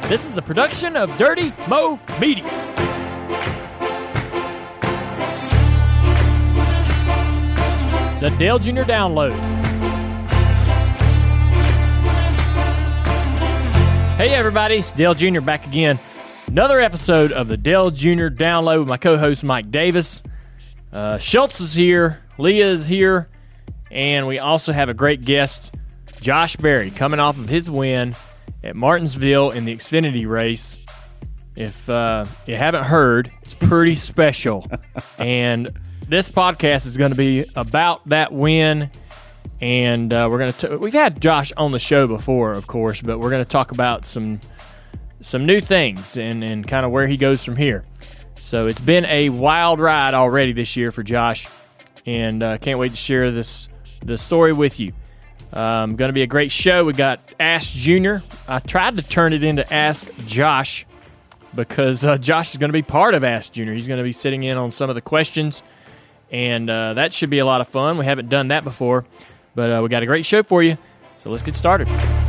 This is a production of Dirty Mo Media. The Dale Jr. Download. Hey everybody, it's Dale Jr. back again. Another episode of the Dale Jr. Download with my co-host Mike Davis. Schultz is here, Leah is here, and we also have a great guest, Josh Berry, coming off of his win at Martinsville in the Xfinity race. If you haven't heard, it's pretty special. And this podcast is going to be about that win. And we've had Josh on the show before, of course, but we're going to talk about some new things and kind of where he goes from here. So it's been a wild ride already this year for Josh, and can't wait to share the story with you. Going to be a great show. We got Ask Junior. I tried to turn it into Ask Josh because Josh is going to be part of Ask Junior. He's going to be sitting in on some of the questions, and that should be a lot of fun. We haven't done that before, but we got a great show for you, so let's get started.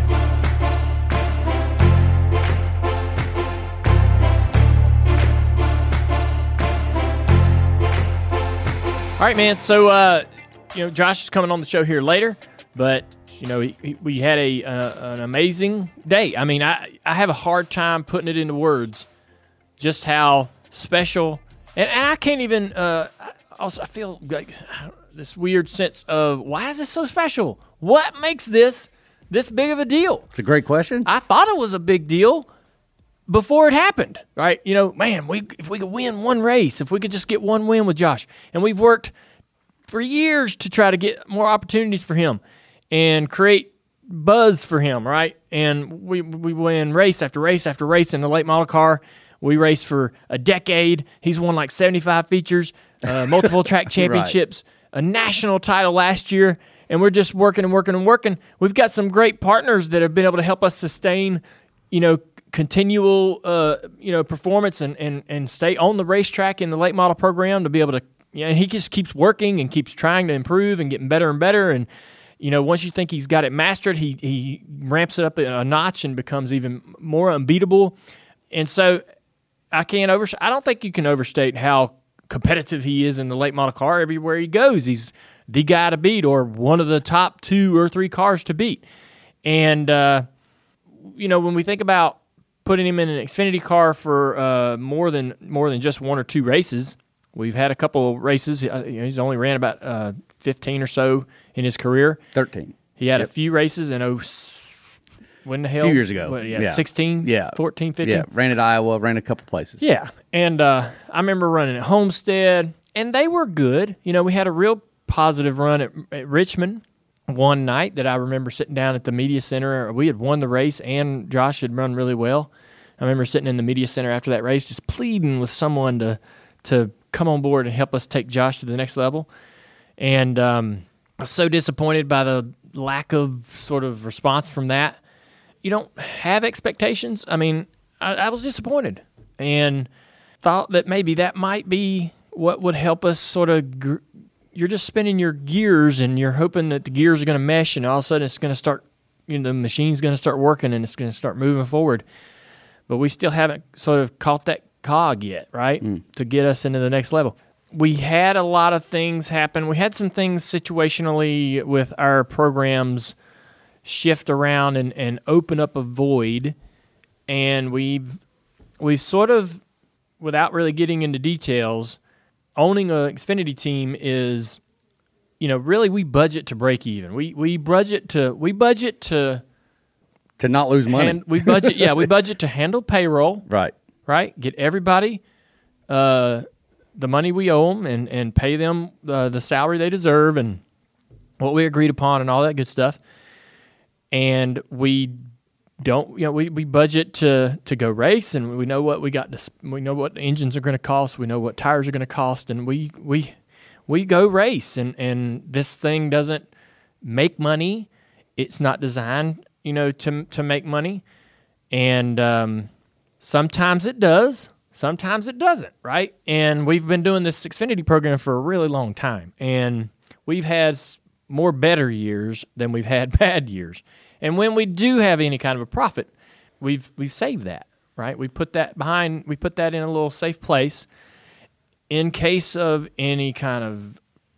All right, man, so Josh is coming on the show here later. But, we had an amazing day. I mean, I have a hard time putting it into words just how special. And I can't even I feel like this weird sense of, why is this so special? What makes this big of a deal? It's a great question. I thought it was a big deal before it happened, right? Man, if we could win one race, if we could just get one win with Josh. And we've worked for years to try to get more opportunities for him and create buzz for him, right? And we win race after race after race in the late model car. We raced for a decade. He's won like 75 features, multiple track championships, right. A national title last year, and we're just working and working and working. We've got some great partners that have been able to help us sustain, continual, performance and stay on the racetrack in the late model program to be able to, and he just keeps working and keeps trying to improve and getting better and better. And, once you think he's got it mastered, he ramps it up a notch and becomes even more unbeatable. And so I don't think you can overstate how competitive he is in the late model car. Everywhere he goes, he's the guy to beat or one of the top 2 or 3 cars to beat. And, when we think about putting him in an Xfinity car for more than just 1 or 2 races, we've had a couple of races. He's only ran about 15 or so in his career. 13. He had a few races in when the hell? 2 years ago. 16? Yeah. 14, 15? Yeah, ran at Iowa, ran a couple places. Yeah, and I remember running at Homestead, and they were good. We had a real positive run at Richmond one night that I remember sitting down at the media center. We had won the race, and Josh had run really well. I remember sitting in the media center after that race just pleading with someone to come on board and help us take Josh to the next level. And I was so disappointed by the lack of sort of response from that. You don't have expectations. I mean, I was disappointed and thought that maybe that might be what would help us sort of you're just spinning your gears and you're hoping that the gears are going to mesh and all of a sudden it's going to start, the machine's going to start working and it's going to start moving forward. But we still haven't sort of caught that cog yet, right, to get us into the next level. We had a lot of things happen. We had some things situationally with our programs shift around and open up a void, and we've sort of, without really getting into details, owning an Xfinity team is, really we budget to break even. We budget to not lose money. We budget to handle payroll. Right. Get everybody the money we owe them and pay them the salary they deserve and what we agreed upon and all that good stuff. And we don't, we budget to go race, and we know what we know what engines are going to cost. We know what tires are going to cost, and we go race. And this thing doesn't make money. It's not designed, to make money. And sometimes it does. Sometimes it doesn't, right? And we've been doing this Xfinity program for a really long time, and we've had more better years than we've had bad years. And when we do have any kind of a profit, we've saved that, right? We put that in a little safe place in case of any kind of,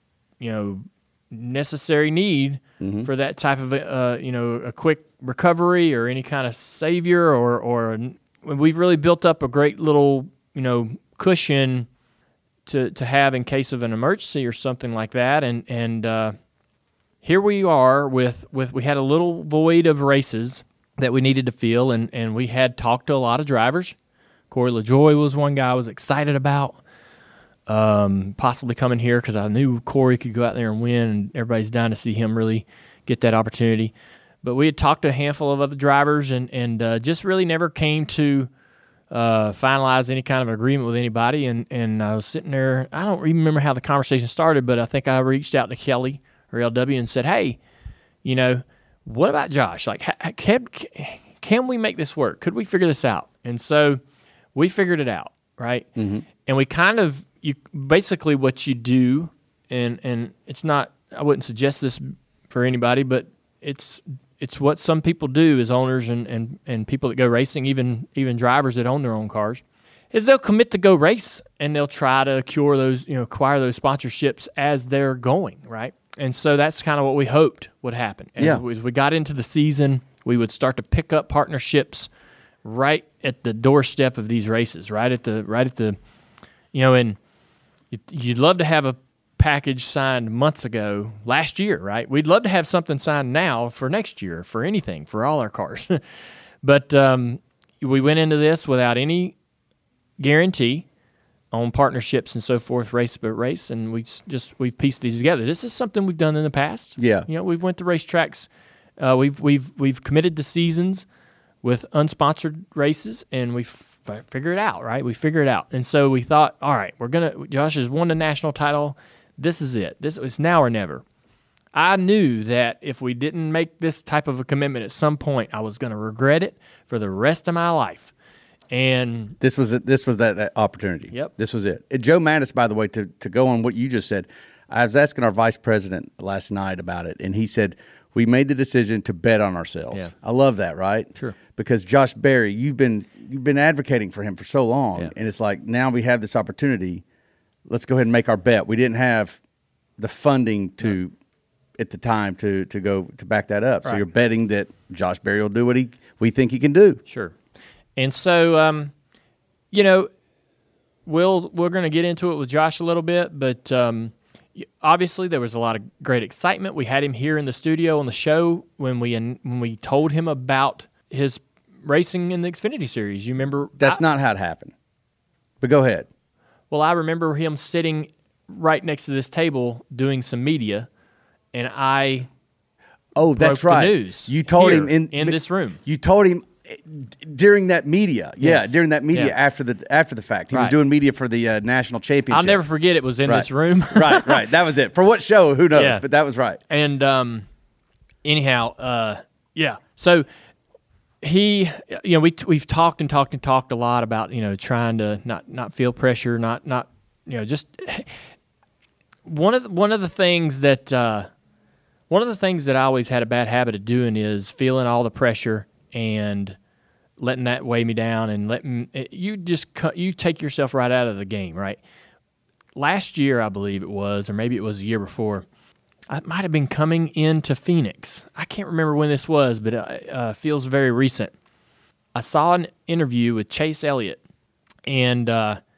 necessary need for that type of, a quick recovery or any kind of savior or we've really built up a great little, cushion to have in case of an emergency or something like that. And here we are with we had a little void of races that we needed to fill, and we had talked to a lot of drivers. Corey LaJoie was one guy I was excited about possibly coming here because I knew Corey could go out there and win, and everybody's dying to see him really get that opportunity. But we had talked to a handful of other drivers and just really never came to finalize any kind of agreement with anybody. And I was sitting there. I don't even remember how the conversation started, but I think I reached out to Kelly or LW and said, hey, what about Josh? Like, can we make this work? Could we figure this out? And so we figured it out, right? Mm-hmm. And we kind of, basically what you do, and it's not, I wouldn't suggest this for anybody, but it's what some people do as owners and people that go racing, even drivers that own their own cars, is they'll commit to go race and they'll try to acquire those sponsorships as they're going, right? And so that's kind of what we hoped would happen. As we got into the season, we would start to pick up partnerships right at the doorstep of these races, right at the, and you'd love to have a package signed months ago, last year, right? We'd love to have something signed now for next year, for anything, for all our cars. But we went into this without any guarantee on partnerships and so forth, race by race, and we've pieced these together. This is something we've done in the past. Yeah, we've went to racetracks. We've committed to seasons with unsponsored races, and we figure it out, right? We figure it out, and so we thought, all right, Josh has won the national title. This is it. This is now or never. I knew that if we didn't make this type of a commitment at some point, I was going to regret it for the rest of my life. And this was it. This was that opportunity. Yep. This was it. And Joe Mattis, by the way, to go on what you just said, I was asking our vice president last night about it, and he said, we made the decision to bet on ourselves. Yeah. I love that, right? Sure. Because Josh Berry, you've been advocating for him for so long, yeah. And it's like now we have this opportunity. Let's go ahead and make our bet. We didn't have the funding at the time to go to back that up. Right. So you're betting that Josh Berry will do what we think he can do. Sure. And so, we're going to get into it with Josh a little bit, but obviously there was a lot of great excitement. We had him here in the studio on the show when we told him about his racing in the Xfinity Series. You remember? That's not how it happened. But go ahead. Well, I remember him sitting right next to this table doing some media, and I that's right. The news you told him in this room. You told him during that media. Yes. Yeah, during that media after the fact. He was doing media for the national championship. I'll never forget it was in this room. Right. That was it. For what show? Who knows? Yeah. But that was right. And anyhow, so he, we've talked a lot about, trying to not feel pressure, not just one of the things that I always had a bad habit of doing is feeling all the pressure and letting that weigh me down and you take yourself right out of the game, right? Last year, I believe it was, or maybe it was the year before, I might have been coming into Phoenix. I can't remember when this was, but it feels very recent. I saw an interview with Chase Elliott, and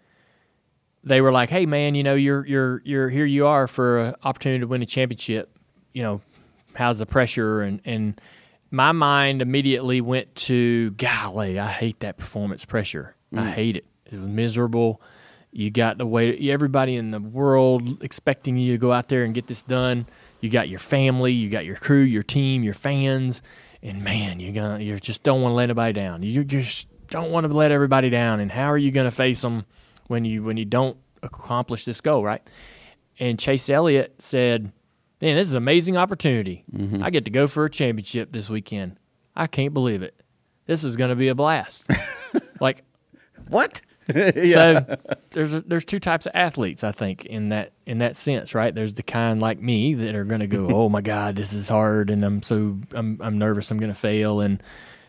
they were like, "Hey, man, you're here. You are for an opportunity to win a championship. How's the pressure?" And my mind immediately went to, golly, I hate that performance pressure. I hate it. It was miserable. You got the way everybody in the world expecting you to go out there and get this done. You got your family, you got your crew, your team, your fans, and man, you just don't want to let anybody down. You just don't want to let everybody down. And how are you going to face them when you don't accomplish this goal, right? And Chase Elliott said, "Man, this is an amazing opportunity. Mm-hmm. I get to go for a championship this weekend. I can't believe it. This is going to be a blast." Like, what? So there's two types of athletes, I think, in that sense, right? There's the kind like me that are going to go, "Oh my God, this is hard, and I'm nervous, I'm going to fail," and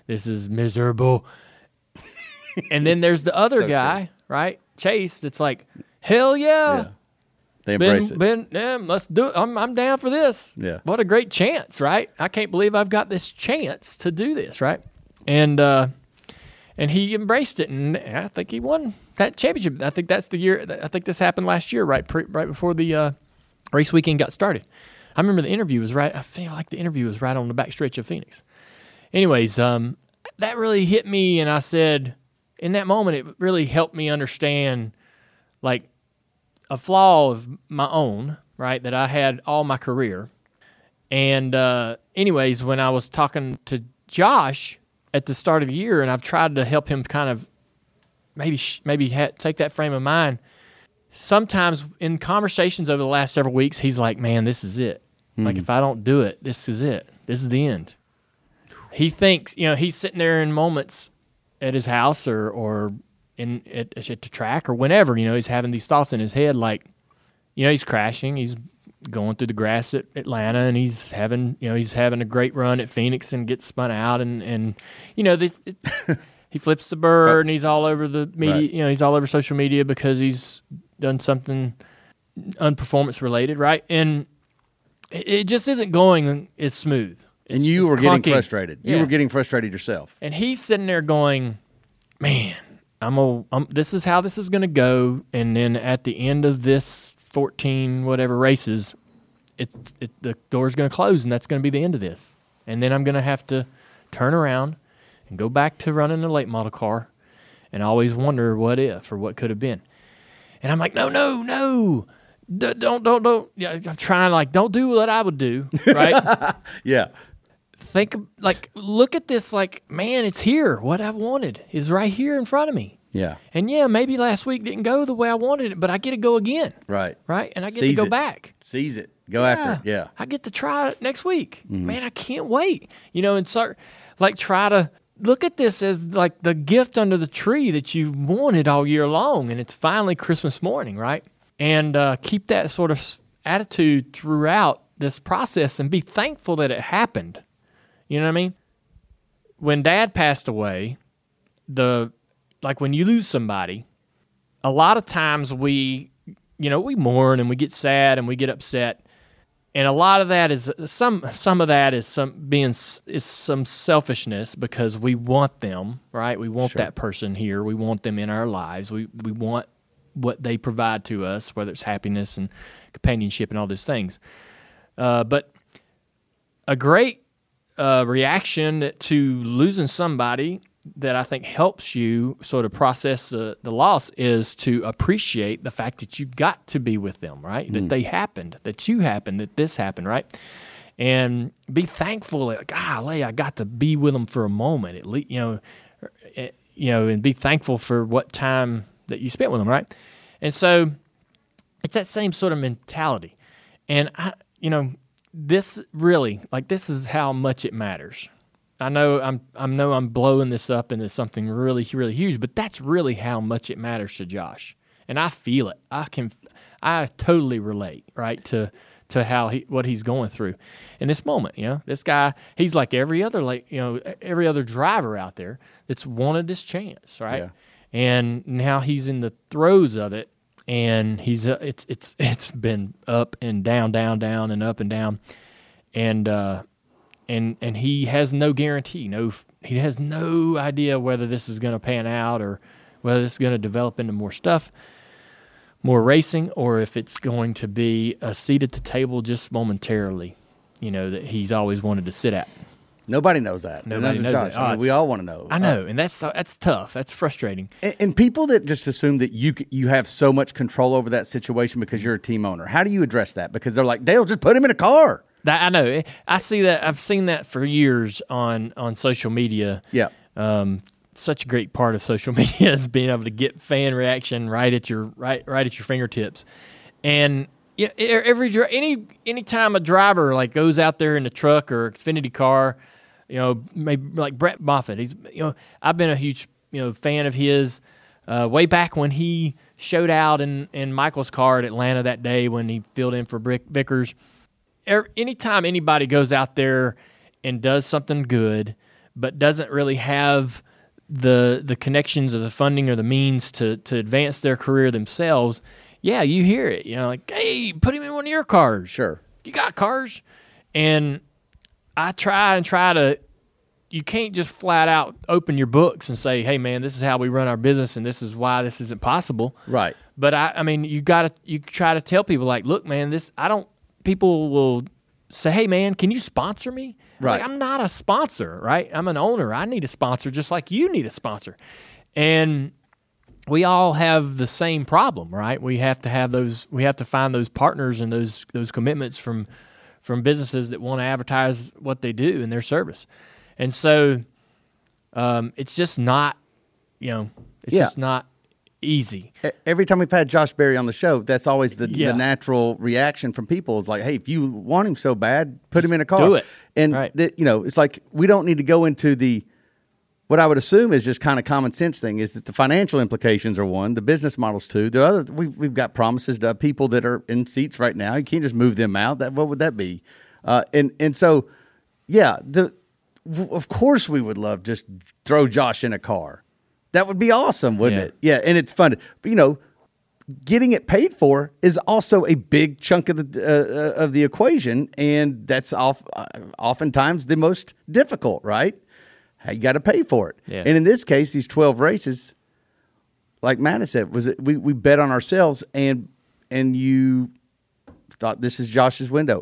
This is miserable. And then there's the other So guy, right? Chase, that's like, hell yeah. They embrace it. Let's do it. I'm down for this. Yeah. What a great chance, right? I can't believe I've got this chance to do this, right? And he embraced it, and I think he won that championship. I think that's the year. I think this happened last year, right before the race weekend got started. I remember the interview was right. I feel like the interview was right on the back stretch of Phoenix. Anyways, that really hit me, and I said, in that moment, it really helped me understand, like, a flaw of my own, right, that I had all my career. And anyways, when I was talking to Josh at the start of the year, and I've tried to help him kind of maybe take that frame of mind, sometimes in conversations over the last several weeks, he's like, man, this is it. Like, if I don't do it, this is it. This is the end. He thinks, he's sitting there in moments at his house or at the track or whenever, he's having these thoughts in his head, like, he's crashing, he's going through the grass at Atlanta, and he's having a great run at Phoenix and gets spun out, and he flips the bird, and he's all over the media, Right. He's all over social media because he's done something unperformance related, right? And it just isn't going as smooth. And you were getting frustrated. You were getting frustrated yourself. And he's sitting there going, man, this is how this is going to go. And then at the end of this 14 whatever races, the door's going to close, and that's going to be the end of this. And then I'm going to have to turn around and go back to running a late model car and always wonder what if or what could have been. And I'm like, no. Don't. Yeah, I'm trying, like, don't do what I would do, right? Yeah. Look at this, like, man, it's here. What I've wanted is right here in front of me. Yeah. And yeah, maybe last week didn't go the way I wanted it, but I get to go again. Right. Right? And I get Seize to go it. back. Seize it. Go after it. Yeah. I get to try it next week. Man, I can't wait. And start, try to look at this as, like, the gift under the tree that you've wanted all year long, and it's finally Christmas morning, right? And keep that sort of attitude throughout this process and be thankful that it happened. You know what I mean? When Dad passed away, when you lose somebody, a lot of times we mourn and we get sad and we get upset. And a lot of that is some of that is some selfishness because we want them, right? We want that person here. We want them in our lives. We want what they provide to us, whether it's happiness and companionship and all those things. But a great reaction to losing somebody that I think helps you sort of process the loss is to appreciate the fact that you got to be with them, right? That they happened, that you happened, that this happened, right? And be thankful that, golly, I got to be with them for a moment, at least, and be thankful for what time that you spent with them, right? And so it's that same sort of mentality. And this really, this is how much it matters. I know I'm blowing this up into something really, really huge, but that's really how much it matters to Josh. And I feel it. I totally relate, right, to how what he's going through in this moment. This guy, he's like every other driver out there that's wanted this chance, right? Yeah. And now he's in the throes of it, and he's it's been up and down, and up and down, and he has no guarantee. He has no idea whether this is going to pan out or whether this is going to develop into more stuff, more racing, or if it's going to be a seat at the table just momentarily, that he's always wanted to sit at. Nobody knows that. Nobody knows that. I mean, we all want to know. I know, and that's tough. That's frustrating. And people that just assume that you have so much control over that situation because you're a team owner. How do you address that? Because they're like, Dale, just put him in a car. I know. I see that. I've seen that for years on social media. Yeah. Such a great part of social media is being able to get fan reaction right at your fingertips. And any time a driver goes out there in the truck or Xfinity car, maybe like Brett Moffitt. He's I've been a huge fan of his way back when he showed out in Michael's car at Atlanta that day when he filled in for Vickers. Anytime anybody goes out there and does something good, but doesn't really have the connections or the funding or the means to advance their career themselves, yeah, you hear it. Like, hey, put him in one of your cars. Sure. You got cars. And I try to, you can't just flat out open your books and say, hey, man, this is how we run our business and this is why this isn't possible. Right. But I mean, you try to tell people like, look, man, people will say, hey, man, can you sponsor me? Right. Like, I'm not a sponsor, right? I'm an owner. I need a sponsor just like you need a sponsor. And we all have the same problem, right? We have to find those partners and those commitments from businesses that want to advertise what they do in their service. And so it's just not, just not easy. Every time we've had Josh Berry on the show, that's always the natural reaction from people is like, hey, if you want him so bad, put him in a car. Do it. And, right. It's like we don't need to go into what I would assume is just kind of common sense thing is that the financial implications are one, the business models two. The other, we've got promises to people that are in seats right now. You can't just move them out. What would that be? And so, yeah, of course we would love just throw Josh in a car. That would be awesome, wouldn't it? Yeah, and it's fun. But, getting it paid for is also a big chunk of the equation, and that's oftentimes the most difficult, right? You got to pay for it. Yeah. And in this case, these 12 races, like Matt has said, we bet on ourselves, and you thought this is Josh's window.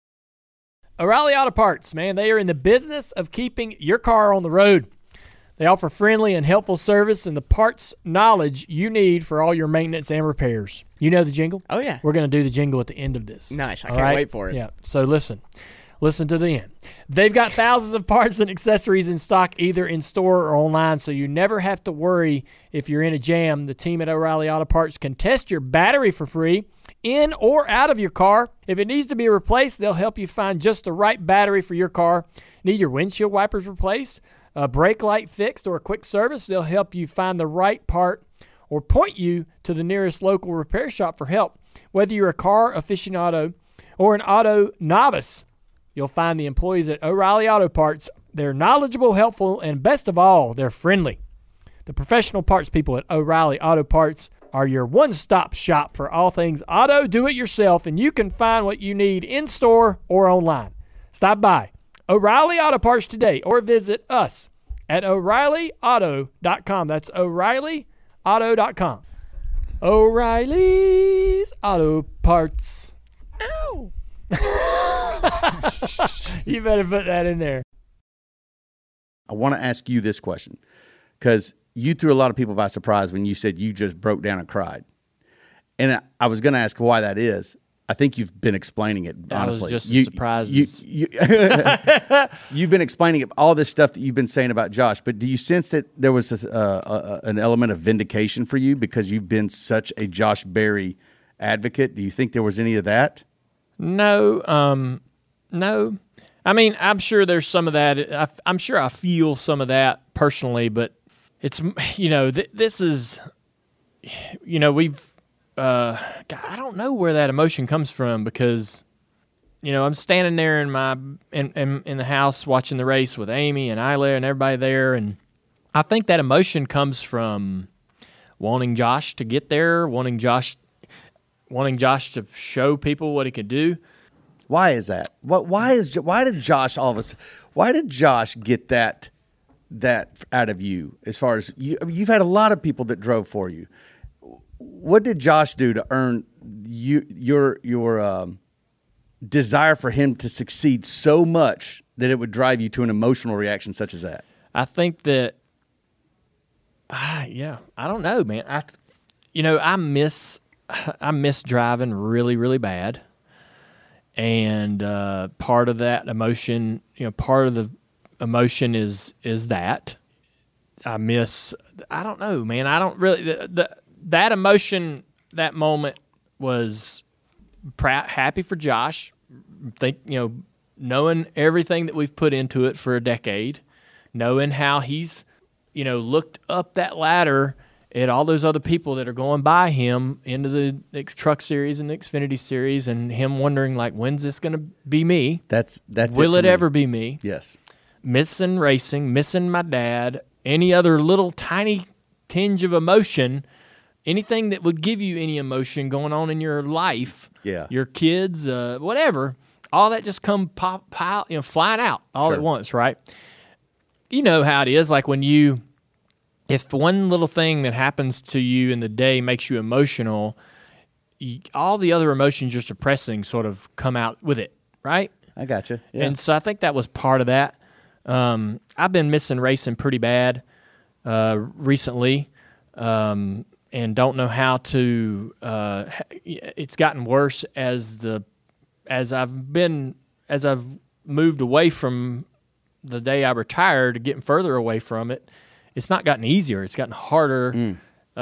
O'Reilly Auto Parts, man, they are in the business of keeping your car on the road. They offer friendly and helpful service and the parts knowledge you need for all your maintenance and repairs. You know the jingle? Oh, yeah. We're going to do the jingle at the end of this. Nice. I can't wait for it. Yeah. So listen to the end. They've got thousands of parts and accessories in stock either in store or online, so you never have to worry if you're in a jam. The team at O'Reilly Auto Parts can test your battery for free in or out of your car. If it needs to be replaced, they'll help you find just the right battery for your car. Need your windshield wipers replaced, a brake light fixed, or a quick service? They'll help you find the right part or point you to the nearest local repair shop for help. Whether you're a car aficionado or an auto novice, you'll find the employees at O'Reilly Auto Parts. They're knowledgeable, helpful, and best of all, they're friendly. The professional parts people at O'Reilly Auto Parts are your one-stop shop for all things auto do-it-yourself, and you can find what you need in-store or online. Stop by O'Reilly Auto Parts today or visit us at O'ReillyAuto.com. That's O'ReillyAuto.com. O'Reilly's Auto Parts. Ow! You better put that in there. I want to ask you this question because you threw a lot of people by surprise when you said you just broke down and cried. And I was going to ask why that is. I think you've been explaining it, honestly. That was just a surprise. You've been explaining all this stuff that you've been saying about Josh, but do you sense that there was an element of vindication for you because you've been such a Josh Berry advocate? Do you think there was any of that? No. No. I mean, I'm sure there's some of that. I'm sure I feel some of that personally, but it's, this is, we've, God, I don't know where that emotion comes from because, I'm standing there in the house watching the race with Amy and Isla and everybody there, and I think that emotion comes from wanting Josh to get there, wanting Josh to show people what he could do. Why is that? Why did Josh get that out of you? As far as you've had a lot of people that drove for you. What did Josh do to earn your desire for him to succeed so much that it would drive you to an emotional reaction such as that? I think that, I don't know, man. I miss driving really, really bad. And part of that emotion, part of the emotion is that I don't know, man. I don't really, that emotion, that moment was happy for Josh. Knowing everything that we've put into it for a decade, knowing how he's, looked up that ladder at all those other people that are going by him into the Truck Series and the Xfinity Series, and him wondering, like, when's this going to be me? That's Will it ever be me? Yes. missing racing, missing my dad, any other little tiny tinge of emotion, anything that would give you any emotion going on in your life, your kids, whatever, all that just come flying out all at once, right? You know how it is, like when if one little thing that happens to you in the day makes you emotional, all the other emotions you're suppressing sort of come out with it, right? I gotcha. Yeah. And so I think that was part of that. I've been missing racing pretty bad recently, and don't know how to. It's gotten worse as I've moved away from the day I retired, getting further away from it. It's not gotten easier. It's gotten harder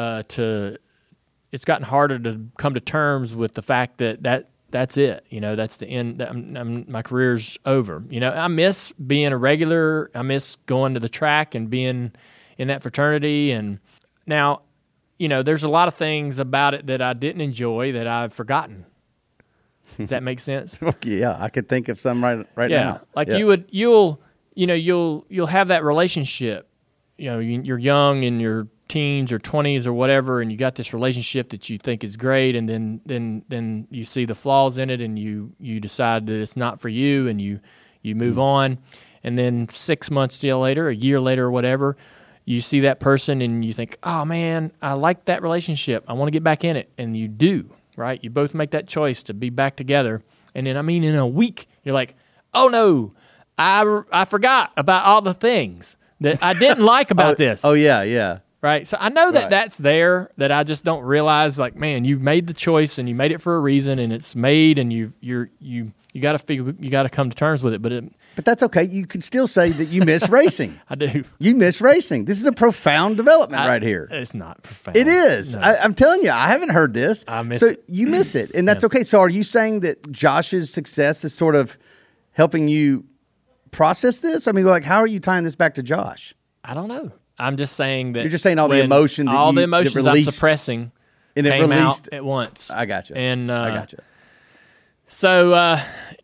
It's gotten harder to come to terms with the fact that's it. You know, that's the end. My career's over. You know, I miss being a regular. I miss going to the track and being in that fraternity. And now, you know, there's a lot of things about it that I didn't enjoy that I've forgotten. Does that make sense? Yeah, I could think of some right now. Like you'll have that relationship. You know, you're young in your teens or 20s or whatever, and you got this relationship that you think is great, and then you see the flaws in it, and you decide that it's not for you, and you move on, and then 6 months later, a year later, or whatever, you see that person, and you think, oh man, I like that relationship, I want to get back in it, and you do, right? You both make that choice to be back together, and then in a week, you're like, oh no, I forgot about all the things that I didn't like about this. Oh yeah. Right. So I know that that's there, that I just don't realize, like, man, you made the choice and you made it for a reason, and it's made, and you got to figure, you got to come to terms with it. But that's okay. You can still say that you miss racing. I do. You miss racing. This is a profound development right here. It's not profound. It is. No. I'm telling you, I haven't heard this. I miss it. You miss it, and that's okay. So are you saying that Josh's success is sort of helping you process this? I mean, like, how are you tying this back to Josh? I don't know. I'm just saying that you're just saying all the emotion that all the emotions I'm suppressing and it came released out at once. I got you. And I got you. So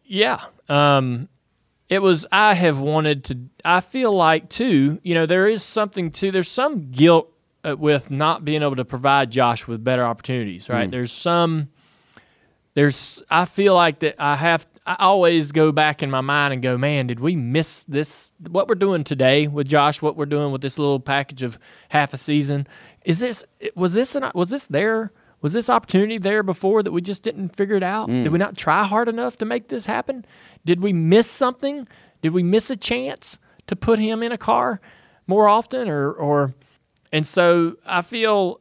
it was. I have wanted to. I feel like too. You know, there is something to. There's some guilt with not being able to provide Josh with better opportunities. Right. I feel like that I always go back in my mind and go, man, did we miss this? What we're doing today with Josh, what we're doing with this little package of half a season, was this opportunity there before that we just didn't figure it out? Did we not try hard enough to make this happen? Did we miss something? Did we miss a chance to put him in a car more often? And so I feel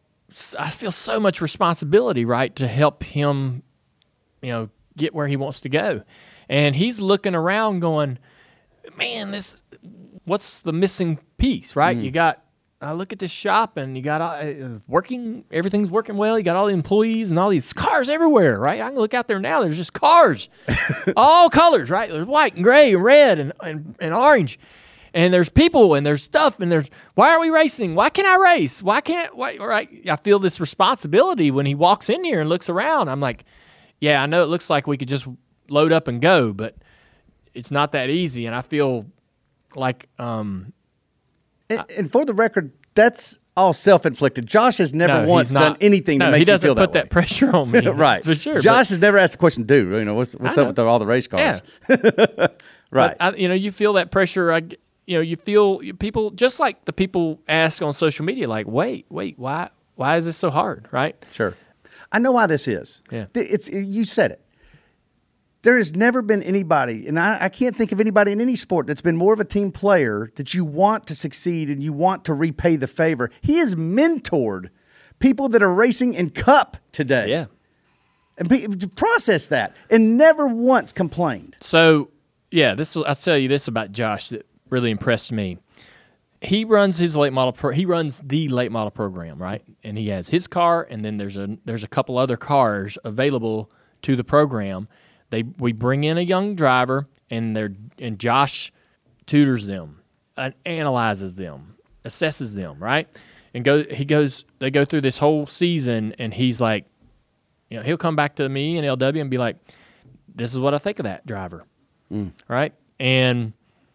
so much responsibility, right, to help him, get where he wants to go. And he's looking around going, man, what's the missing piece, right? I look at this shop and you got everything's working well. You got all the employees and all these cars everywhere, right? I can look out there now. There's just cars, all colors, right? There's white and gray and red and orange. And there's people and there's stuff and why are we racing? Why can't I race? Right? I feel this responsibility when he walks in here and looks around. I'm like, yeah, I know it looks like we could just load up and go, but it's not that easy. And I feel like, and for the record, that's all self-inflicted. Josh has never once done anything to make you feel that way. He doesn't put that pressure on me. Right. For sure. Josh has never asked the question, dude, what's up with all the race cars? Yeah. Right. But you feel that pressure. You feel people, just like the people ask on social media, like, wait, why is this so hard, right? Sure. I know why this is. Yeah. You said it. There has never been anybody, and I can't think of anybody in any sport that's been more of a team player that you want to succeed and you want to repay the favor. He has mentored people that are racing in Cup today. Yeah. And process that and never once complained. So, yeah, I'll tell you this about Josh that really impressed me. He runs the late model program, right? And he has his car, and then there's a couple other cars available to the program. We bring in a young driver, and Josh tutors them, analyzes them, assesses them, right? And they go through this whole season, and he's like, he'll come back to me and LW and be like, this is what I think of that driver, right? And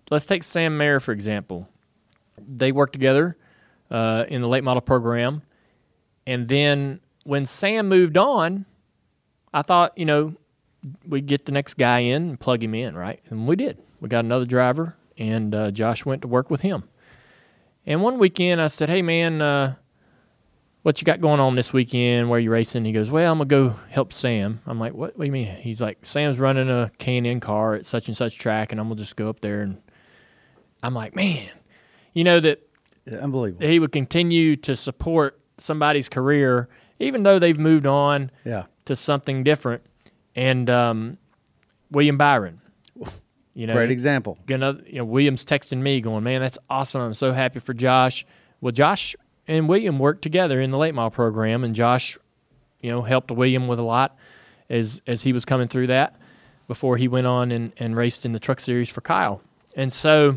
let's take Sam Mayer, for example. They worked together in the late model program. And then when Sam moved on, I thought, we'd get the next guy in and plug him in, right? And we did. We got another driver, and Josh went to work with him. And one weekend I said, hey, man, what you got going on this weekend? Where are you racing? He goes, well, I'm going to go help Sam. I'm like, what do you mean? He's like, Sam's running a K&N car at such and such track, and I'm going to just go up there. And I'm like, man, that unbelievable. He would continue to support somebody's career, even though they've moved on to something different. And William Byron, great example. William's texting me going, man, that's awesome. I'm so happy for Josh. Well, Josh and William worked together in the late model program, and Josh, helped William with a lot as he was coming through that before he went on and raced in the Truck Series for Kyle. And so,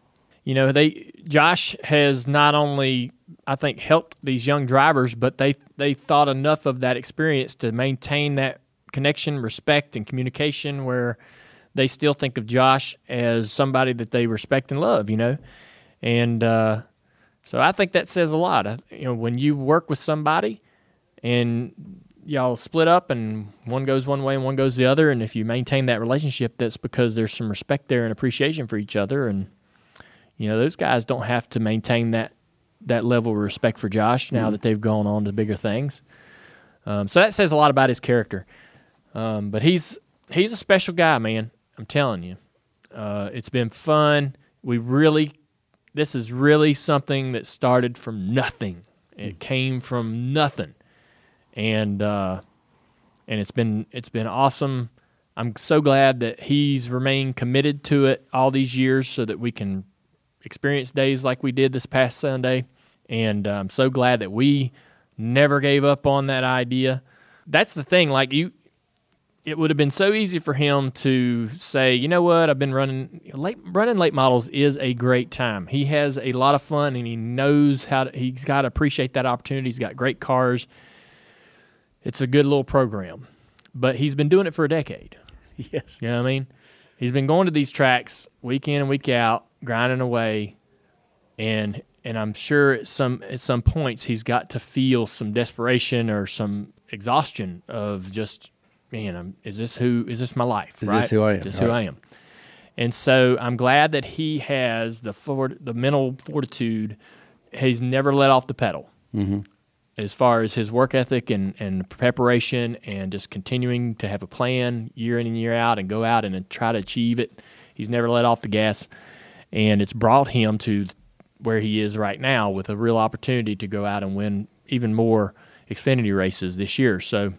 Josh has not only, I think, helped these young drivers, but they thought enough of that experience to maintain that connection, respect, and communication where they still think of Josh as somebody that they respect and love, And so I think that says a lot. When you work with somebody and y'all split up and one goes one way and one goes the other, and if you maintain that relationship, that's because there's some respect there and appreciation for each other. And, those guys don't have to maintain that level of respect for Josh now that they've gone on to bigger things. So that says a lot about his character. But he's a special guy, man. I'm telling you. It's been fun. This is really something that started from nothing. It came from nothing. And it's been awesome. I'm so glad that he's remained committed to it all these years so that we can experience days like we did this past Sunday. And I'm so glad that we never gave up on that idea. That's the thing, it would have been so easy for him to say, you know what, I've been running late models is a great time. He has a lot of fun, and he knows he's got to appreciate that opportunity. He's got great cars. It's a good little program. But he's been doing it for a decade. Yes. You know what I mean? He's been going to these tracks week in and week out, grinding away, and I'm sure at some points he's got to feel some desperation or some exhaustion of just, man, is this my life? Is right? this who I am? Is this who I am? And so I'm glad that he has the mental fortitude. He's never let off the pedal as far as his work ethic and preparation, and just continuing to have a plan year in and year out and go out and try to achieve it. He's never let off the gas, and it's brought him to where he is right now with a real opportunity to go out and win even more Xfinity races this year. So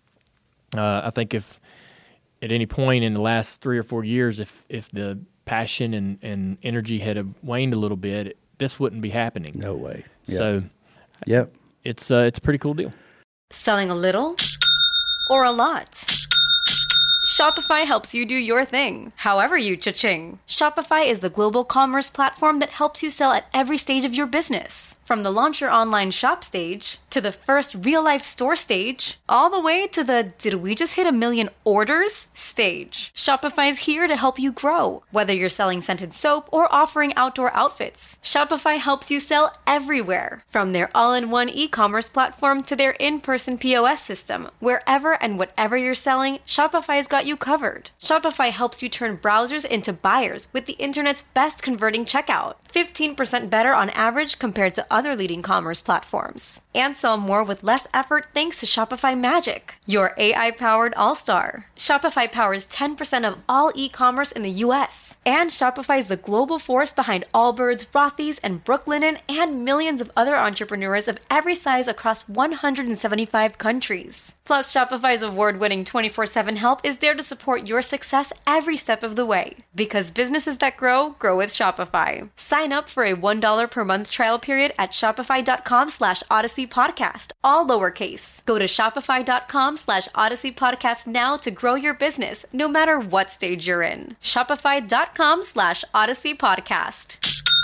I think if at any point in the last 3 or 4 years, if the passion and energy had waned a little bit, this wouldn't be happening. No way. Yep. So it's a pretty cool deal. Selling a little or a lot? Shopify helps you do your thing, however you cha-ching. Shopify is the global commerce platform that helps you sell at every stage of your business. From the launch your online shop stage, to the first real-life store stage, all the way to the did we just hit 1 million orders stage. Shopify's here to help you grow. Whether you're selling scented soap or offering outdoor outfits, Shopify helps you sell everywhere. From their all-in-one e-commerce platform to their in-person POS system, wherever and whatever you're selling, Shopify's got you covered. Shopify helps you turn browsers into buyers with the internet's best converting checkout. 15% better on average compared to other leading commerce platforms. And sell more with less effort thanks to Shopify Magic, your AI-powered all-star. Shopify powers 10% of all e-commerce in the U.S. And Shopify is the global force behind Allbirds, Rothy's, and Brooklinen, and millions of other entrepreneurs of every size across 175 countries. Plus, Shopify's award-winning 24/7 help is there to support your success every step of the way. Because businesses that grow with Shopify. Sign up for a $1 per month trial period at shopify.com/Odyssey Podcast, all lowercase. Go to shopify.com/Odyssey Podcast now to grow your business, no matter what stage you're in. Shopify.com/Odyssey Podcast.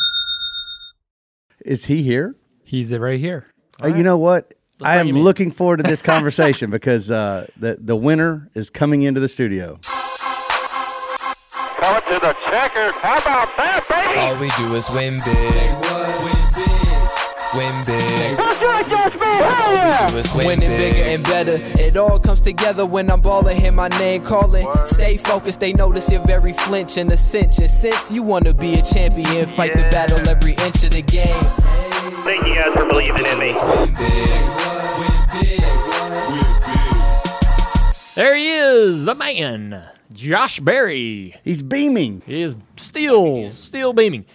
Is he here? He's right here. You know what? I am bring him in. looking forward to this conversation because the winner is coming into the studio. coming to the checkers. How about that, baby? All we do is win big. Win big. That's right, Josh, man. Hell yeah. Do is winning bigger and better. It all comes together when I'm balling, hear my name calling. Stay focused, they notice you're very flinch in a cinch. And since you want to be a champion, fight the battle every inch of the game. Thank you guys for believing in me. Win big. There he is, the man, Josh Berry. He's beaming. He is still beaming.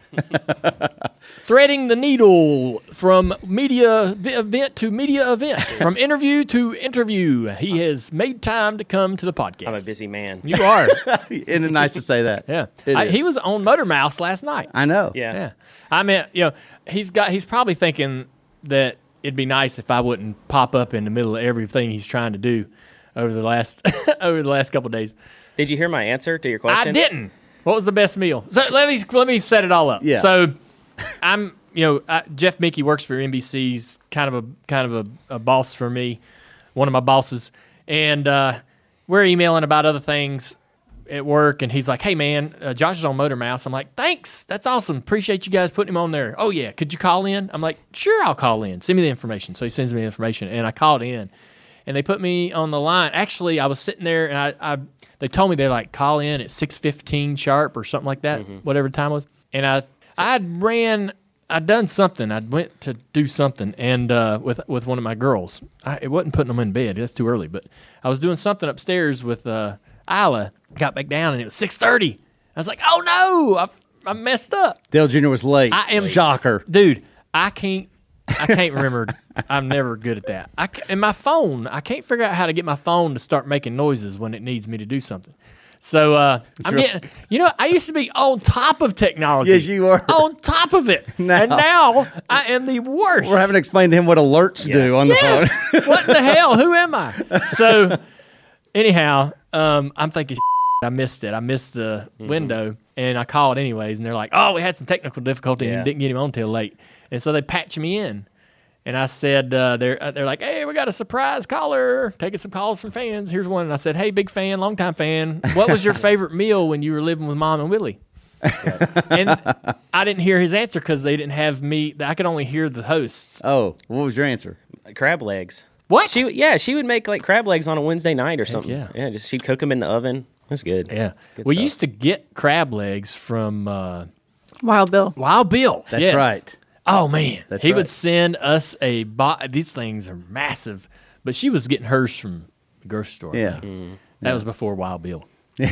Threading the needle from media event to media event, from interview to interview. He has made time to come to the podcast. I'm a busy man. You are. Isn't it nice to say that? Yeah. It is. He was on Motor Mouse last night. I know. Yeah. Yeah. I mean, he's probably thinking that it'd be nice if I wouldn't pop up in the middle of everything he's trying to do over the last couple of days. Did you hear my answer to your question? I didn't. What was the best meal? So let me set it all up. Yeah. So I'm Jeff Mickey works for NBC's kind of a boss for me, one of my bosses, and we're emailing about other things at work, and he's like, "Hey man, Josh is on Motor Mouse." I'm like, "Thanks, that's awesome. Appreciate you guys putting him on there." "Oh yeah, could you call in?" I'm like, "Sure, I'll call in. Send me the information." So he sends me the information, and I called in, and they put me on the line. Actually, I was sitting there, and they told me they like call in at 6:15 sharp or something like that, whatever the time was. And I'd done something. I went to do something, and with one of my girls. It wasn't putting them in bed. That's too early. But I was doing something upstairs with Isla. Got back down, and it was 6:30. I was like, "Oh no, I messed up." Dale Jr. was late. I am shocker, dude. I can't remember. I'm never good at that. And my phone, I can't figure out how to get my phone to start making noises when it needs me to do something. So I'm getting, I used to be on top of technology. Yes, you were. On top of it. And now I am the worst. We're having to explain to him what alerts do on the phone. What the hell? Who am I? So anyhow, I'm thinking, I missed it. I missed the window, and I called anyways, and they're like, "Oh, we had some technical difficulty and didn't get him on till late." And so they patched me in. And I said, they're like, "Hey, we got a surprise caller, taking some calls from fans. Here's one." And I said, "Hey, big fan, long-time fan, what was your favorite meal when you were living with Mom and Willie?" And I didn't hear his answer because they didn't have me. I could only hear the hosts. Oh, what was your answer? Crab legs. What? She would make like crab legs on a Wednesday night or something. yeah. Just she'd cook them in the oven. That's good. Yeah. Good We stuff. used to get crab legs from Wild Bill. Wild Bill. That's Yes. right. Oh, man. That's He right. would send us a box. These things are massive. But she was getting hers from the grocery store. I Yeah. think. That was before Wild Bill.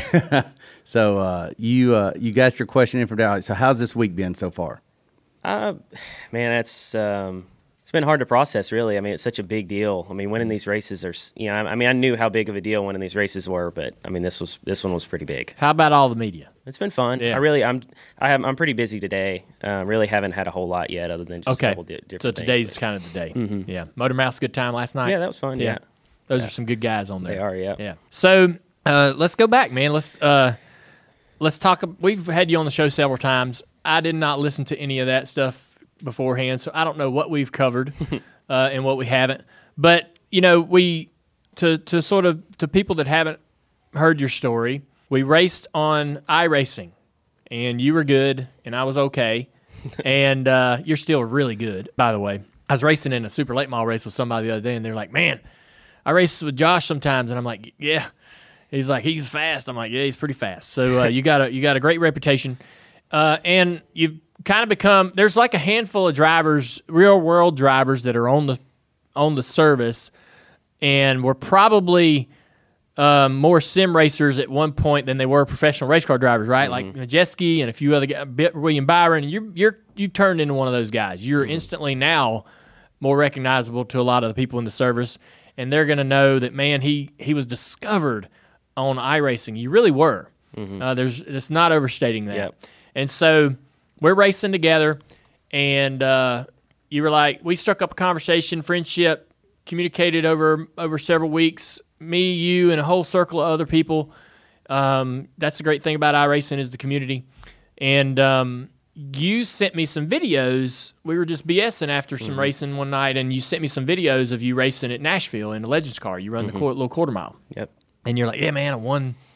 So you got your question in from Dallas. So how's this week been so far? Man, it's been hard to process, really. I mean, it's such a big deal. I mean, winning these races are, I knew how big of a deal winning these races were, but I mean, this one was pretty big. How about all the media? It's been fun. Yeah. I'm pretty busy today. Really haven't had a whole lot yet, other than just a couple different So things, today's but- kind of the day. Yeah. Motor Mouse, good time last night. Yeah, that was fun. Yeah. Those are some good guys on there. They are, yeah. Yeah. So let's go back, man. Let's talk. We've had you on the show several times. I did not listen to any of that stuff beforehand, so I don't know what we've covered and what we haven't. But we to people that haven't heard your story, we raced on iRacing, and you were good, and I was okay, and you're still really good, by the way. I was racing in a super late model race with somebody the other day, and they're like, "Man, I race with Josh sometimes," and I'm like, "Yeah." He's like, "He's fast." I'm like, "Yeah, he's pretty fast." So you got a great reputation, and you've kind of become. There's like a handful of drivers, real world drivers, that are on the service, and we're probably more sim racers at one point than they were professional race car drivers, right? Like Majeski and a few other guys, William Byron. You've turned into one of those guys. You're instantly now more recognizable to a lot of the people in the service, and they're going to know that, man, he was discovered on iRacing. You really were. It's not overstating that. Yep. And so we're racing together, and you were like, we struck up a conversation, friendship, communicated over several weeks, me, you, and a whole circle of other people. That's the great thing about iRacing is the community. And you sent me some videos. We were just BSing after some racing one night, and you sent me some videos of you racing at Nashville in a Legends car. You run the little quarter mile. Yep. And you're like, "Yeah, man, I won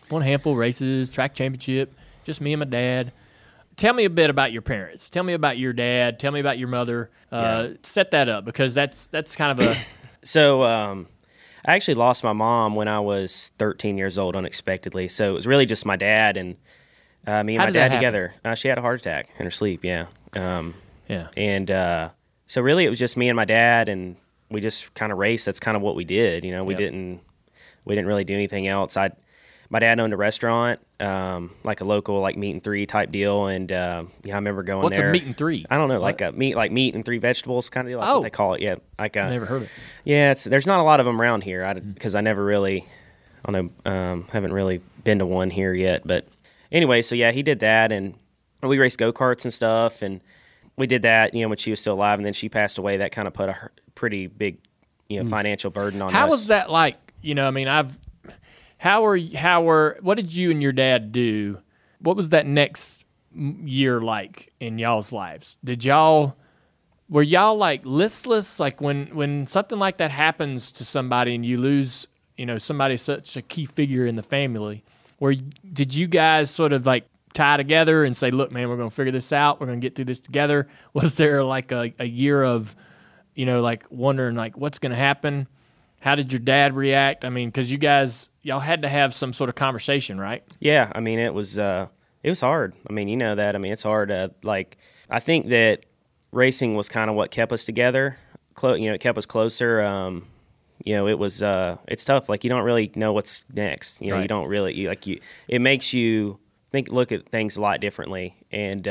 Won a handful of races, track championship, just me and my dad. Tell me a bit about your parents. Tell me about your dad. Tell me about your mother. Set that up, because that's kind of a... So I actually lost my mom when I was 13 years old unexpectedly. So it was really just my dad and me and How my did that dad together. She had a heart attack in her sleep, yeah. Yeah. And so really it was just me and my dad, and we just kind of raced. That's kind of what we did. You know, we didn't really do anything else. My dad owned a restaurant, like a local like meat and three type deal, and I remember going What's there. a meat and three? I don't know, like meat and three vegetables kind of deal. That's what they call it. Yeah, like Never heard of it. Yeah, there's not a lot of them around here because I never really, haven't really been to one here yet. But anyway, so yeah, he did that, and we raced go-karts and stuff, and we did that, when she was still alive, and then she passed away. That kind of put a pretty big, financial burden on us. How was that like? What did you and your dad do? What was that next year like in y'all's lives? Were y'all like listless? Like when something like that happens to somebody and you lose, somebody such a key figure in the family, did you guys sort of like tie together and say, look, man, we're going to figure this out. We're going to get through this together. Was there like a year of, like wondering like what's going to happen? How did your dad react? I mean, because y'all had to have some sort of conversation, right? Yeah, I mean, it was hard. I mean, you know that. I mean, it's hard. I think that racing was kind of what kept us together. It kept us closer. It was it's tough. Like you don't really know what's next. Right. You don't really it makes you look at things a lot differently. And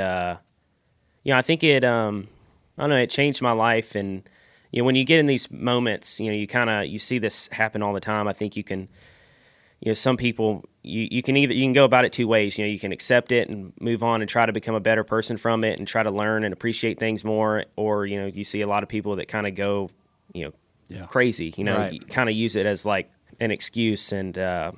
I think it I don't know, it changed my life. And when you get in these moments, you see this happen all the time. I think you can, some people you can go about it two ways. You can accept it and move on and try to become a better person from it and try to learn and appreciate things more. Or you see a lot of people that kind of go crazy. Right. You kind of use it as like an excuse. And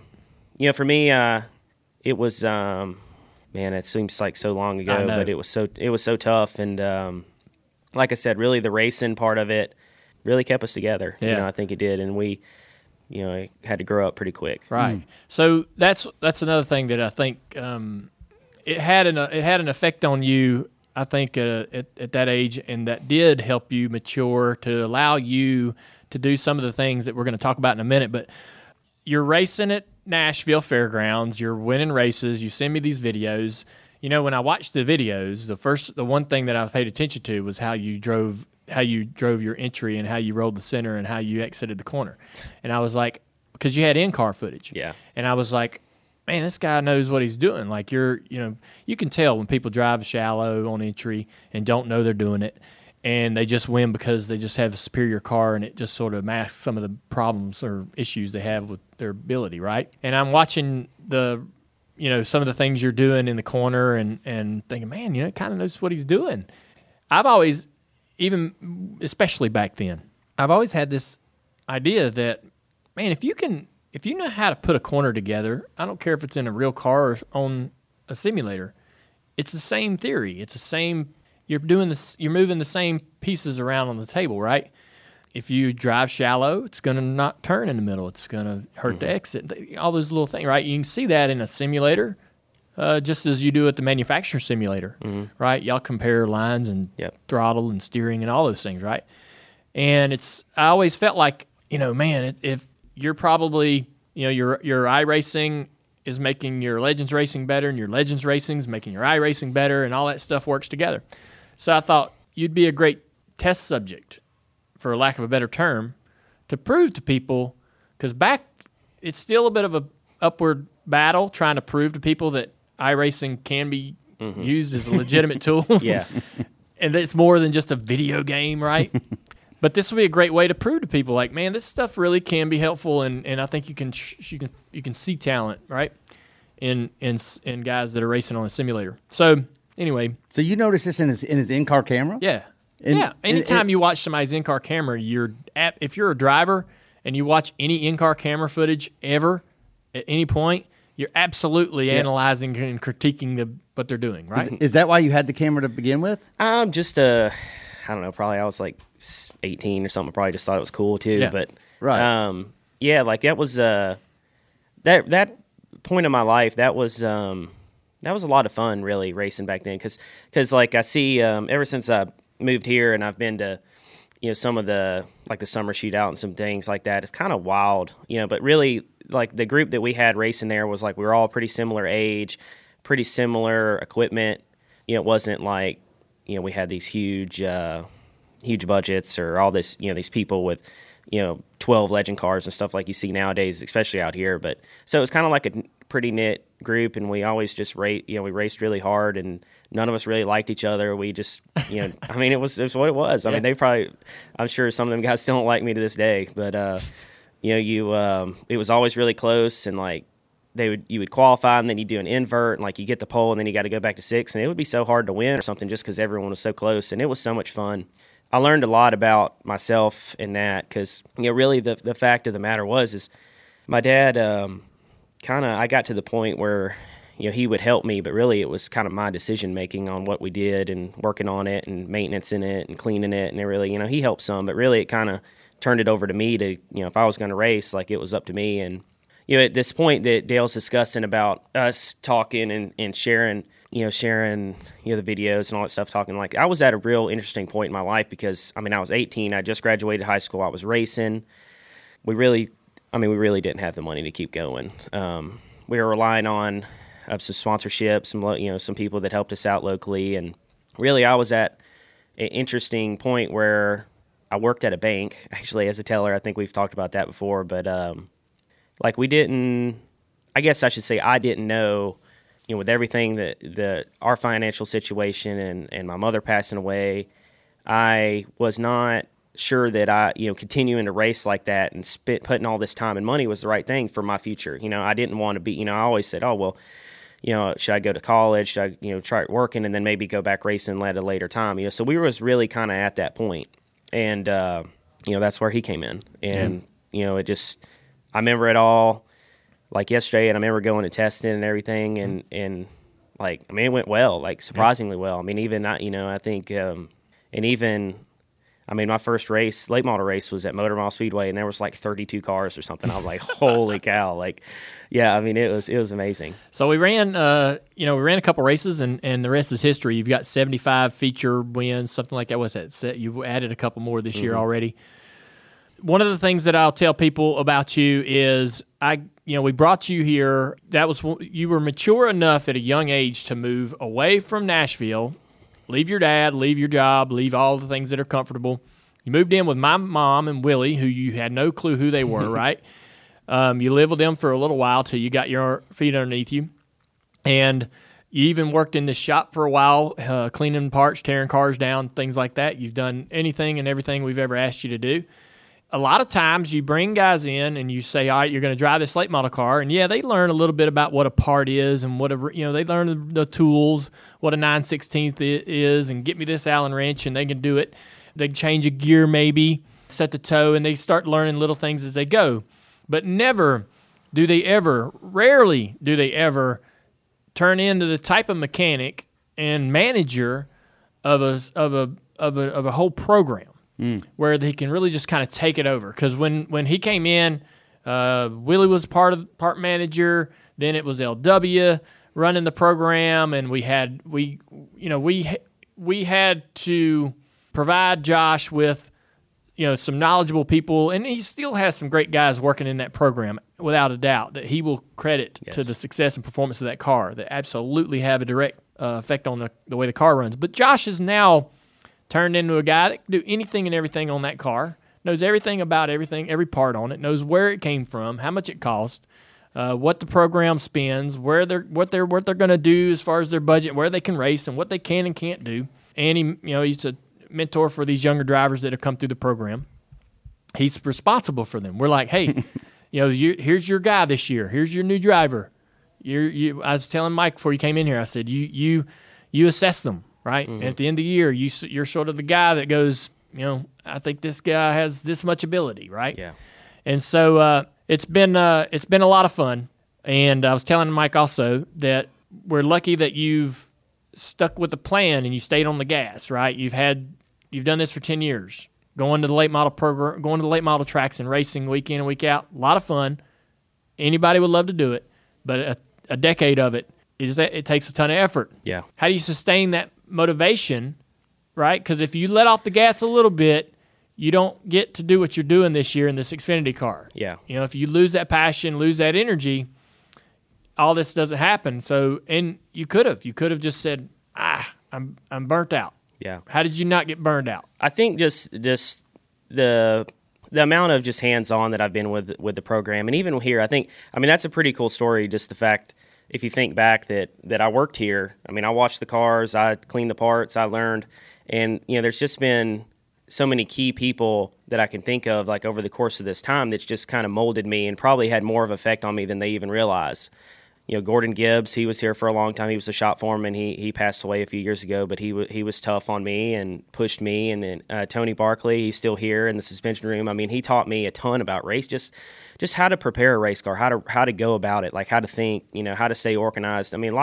for me, it was man, it seems like so long ago, but it was so tough. And like I said, really the racing part of it really kept us together. Yeah. I think it did, and we had to grow up pretty quick. Right. So that's another thing that I think it had an effect on you. I think at that age, and that did help you mature to allow you to do some of the things that we're going to talk about in a minute. But you're racing at Nashville Fairgrounds. You're winning races. You send me these videos. When I watched the videos, the one thing that I paid attention to was how you drove your entry and how you rolled the center and how you exited the corner. And I was like, because you had in-car footage. Yeah. And I was like, man, this guy knows what he's doing. Like you can tell when people drive shallow on entry and don't know they're doing it, and they just win because they just have a superior car, and it just sort of masks some of the problems or issues they have with their ability, right? And I'm watching some of the things you're doing in the corner and thinking, man, it kind of knows what he's doing. I've always, especially back then, I've always had this idea that, man, if you know how to put a corner together, I don't care if it's in a real car or on a simulator, it's the same theory. It's the same. You're moving the same pieces around on the table, right? If you drive shallow, it's going to not turn in the middle. It's going to hurt the exit. All those little things, right? You can see that in a simulator, just as you do at the manufacturer simulator, right? Y'all compare lines and throttle and steering and all those things, right? And I always felt like, man, if you're probably, your iRacing is making your Legends racing better, and your Legends racing is making your iRacing better, and all that stuff works together. So I thought you'd be a great test subject, for lack of a better term, to prove to people, because it's still a bit of a upward battle trying to prove to people that iRacing can be used as a legitimate tool. Yeah. And it's more than just a video game, right? But this would be a great way to prove to people, like, man, this stuff really can be helpful, and I think you can see talent, right, in guys that are racing on a simulator. So anyway, so you notice this in his in-car camera? Yeah. Anytime you watch somebody's in-car camera, if you're a driver and you watch any in-car camera footage ever at any point, you're absolutely analyzing and critiquing what they're doing, right? Is that why you had the camera to begin with? Just I don't know, probably I was like 18 or something. I probably just thought it was cool too. Yeah. But right. like that was that point of my life, that was a lot of fun, really, racing back then. Because like I see, ever since I moved here and I've been to, some of the, like the summer shootout and some things like that, it's kind of wild, but really, like the group that we had racing there was like we were all pretty similar age, pretty similar equipment. It wasn't like, we had these huge budgets or all this, these people with, 12 legend cars and stuff like you see nowadays, especially out here. But so it was kind of like a pretty knit group, and we always just we raced really hard, and none of us really liked each other. We just, I mean, it was what it was. I mean, I'm sure some of them guys still don't like me to this day, but, it was always really close, and like you would qualify, and then you do an invert, and like you get the pole, and then you got to go back to 6, and it would be so hard to win or something just because everyone was so close, and it was so much fun. I learned a lot about myself in that because, really the fact of the matter is my dad I got to the point where, he would help me, but really it was kind of my decision-making on what we did and working on it and maintenance in it and cleaning it, and it really, he helped some, but really it kind of turned it over to me to, if I was going to race, like it was up to me. And, at this point that Dale's discussing about us talking and sharing the videos and all that stuff, talking, like I was at a real interesting point in my life because, I mean, I was 18, I just graduated high school, I was racing. We really didn't have the money to keep going. We were relying on some sponsorships, some people that helped us out locally. And really I was at an interesting point where I worked at a bank, actually, as a teller. I think we've talked about that before, but like I guess I should say I didn't know, with everything that our financial situation and my mother passing away, I was not sure that I, continuing to race like that and putting all this time and money was the right thing for my future. I didn't want to be, I always said, oh, well, should I go to college? Should I, try working and then maybe go back racing at a later time? So we was really kind of at that point. And, that's where he came in. And, it just, I remember it all like yesterday, and I remember going to testing and everything. And like, I mean, it went well, like surprisingly well. I mean, even, I think, and even, I mean, my first race, late model race, was at Motor Mile Speedway, and there was like 32 cars or something. I was like, holy cow. Like, yeah, I mean, it was amazing. So we ran, we ran a couple races, and the rest is history. You've got 75 feature wins, something like that. What's that? You added a couple more this year already. One of the things that I'll tell people about you is we brought you here. You were mature enough at a young age to move away from Nashville, leave your dad, leave your job, leave all the things that are comfortable. You moved in with my mom and Willie, who you had no clue who they were, right? You lived with them for a little while till you got your feet underneath you. And you even worked in the shop for a while, cleaning parts, tearing cars down, things like that. You've done anything and everything we've ever asked you to do. A lot of times you bring guys in and you say, all right, you're going to drive this late model car. And yeah, they learn a little bit about what a part is and whatever, they learn the tools, what a 9/16 is, and get me this Allen wrench, and they can do it. They can change a gear maybe, set the toe, and they start learning little things as they go. But rarely do they ever turn into the type of mechanic and manager of a whole program. Where he can really just kind of take it over. Because when he came in, Willie was part manager. Then it was LW running the program, and we had to provide Josh with some knowledgeable people, and he still has some great guys working in that program, without a doubt, that he will credit to the success and performance of that car that absolutely have a direct effect on the way the car runs. But Josh is now turned into a guy that can do anything and everything on that car, knows everything about everything, every part on it, knows where it came from, how much it cost, what the program spends, what they're going to do as far as their budget, where they can race, and what they can and can't do. And he's a mentor for these younger drivers that have come through the program. He's responsible for them. We're like, hey, here's your guy this year. Here's your new driver. I was telling Mike before you came in here, I said, you assess them. Right? Mm-hmm. And at the end of the year, you're sort of the guy that goes, I think this guy has this much ability, right? Yeah. And so it's been a lot of fun. And I was telling Mike also that we're lucky that you've stuck with the plan and you stayed on the gas, right? You've done this for 10 years, going to the late model program, going to the late model tracks and racing week in and week out. A lot of fun. Anybody would love to do it. but a decade of it takes a ton of effort. Yeah. How do you sustain that motivation, right? Because if you let off the gas a little bit, you don't get to do what you're doing this year in this Xfinity car. Yeah. You know, if you lose that passion, lose that energy, all this doesn't happen. So, and you could have just said, I'm burnt out. Yeah. How did you not get burned out? I think just the amount of just hands-on that I've been with the program, and even here, I mean, that's a pretty cool story, just the fact, if you think back that I worked here. I mean, I watched the cars, I cleaned the parts, I learned, and, you know, there's just been so many key people that I can think of, like, over the course of this time that's just kind of molded me and probably had more of an effect on me than they even realize. You know, Gordon Gibbs, he was here for a long time. He was a shop foreman. He passed away a few years ago, but he was tough on me and pushed me. And then Tony Barkley, he's still here in the suspension room. I mean, he taught me a ton about race, just how to prepare a race car, how to go about it, like how to think, you know, how to stay organized. I mean,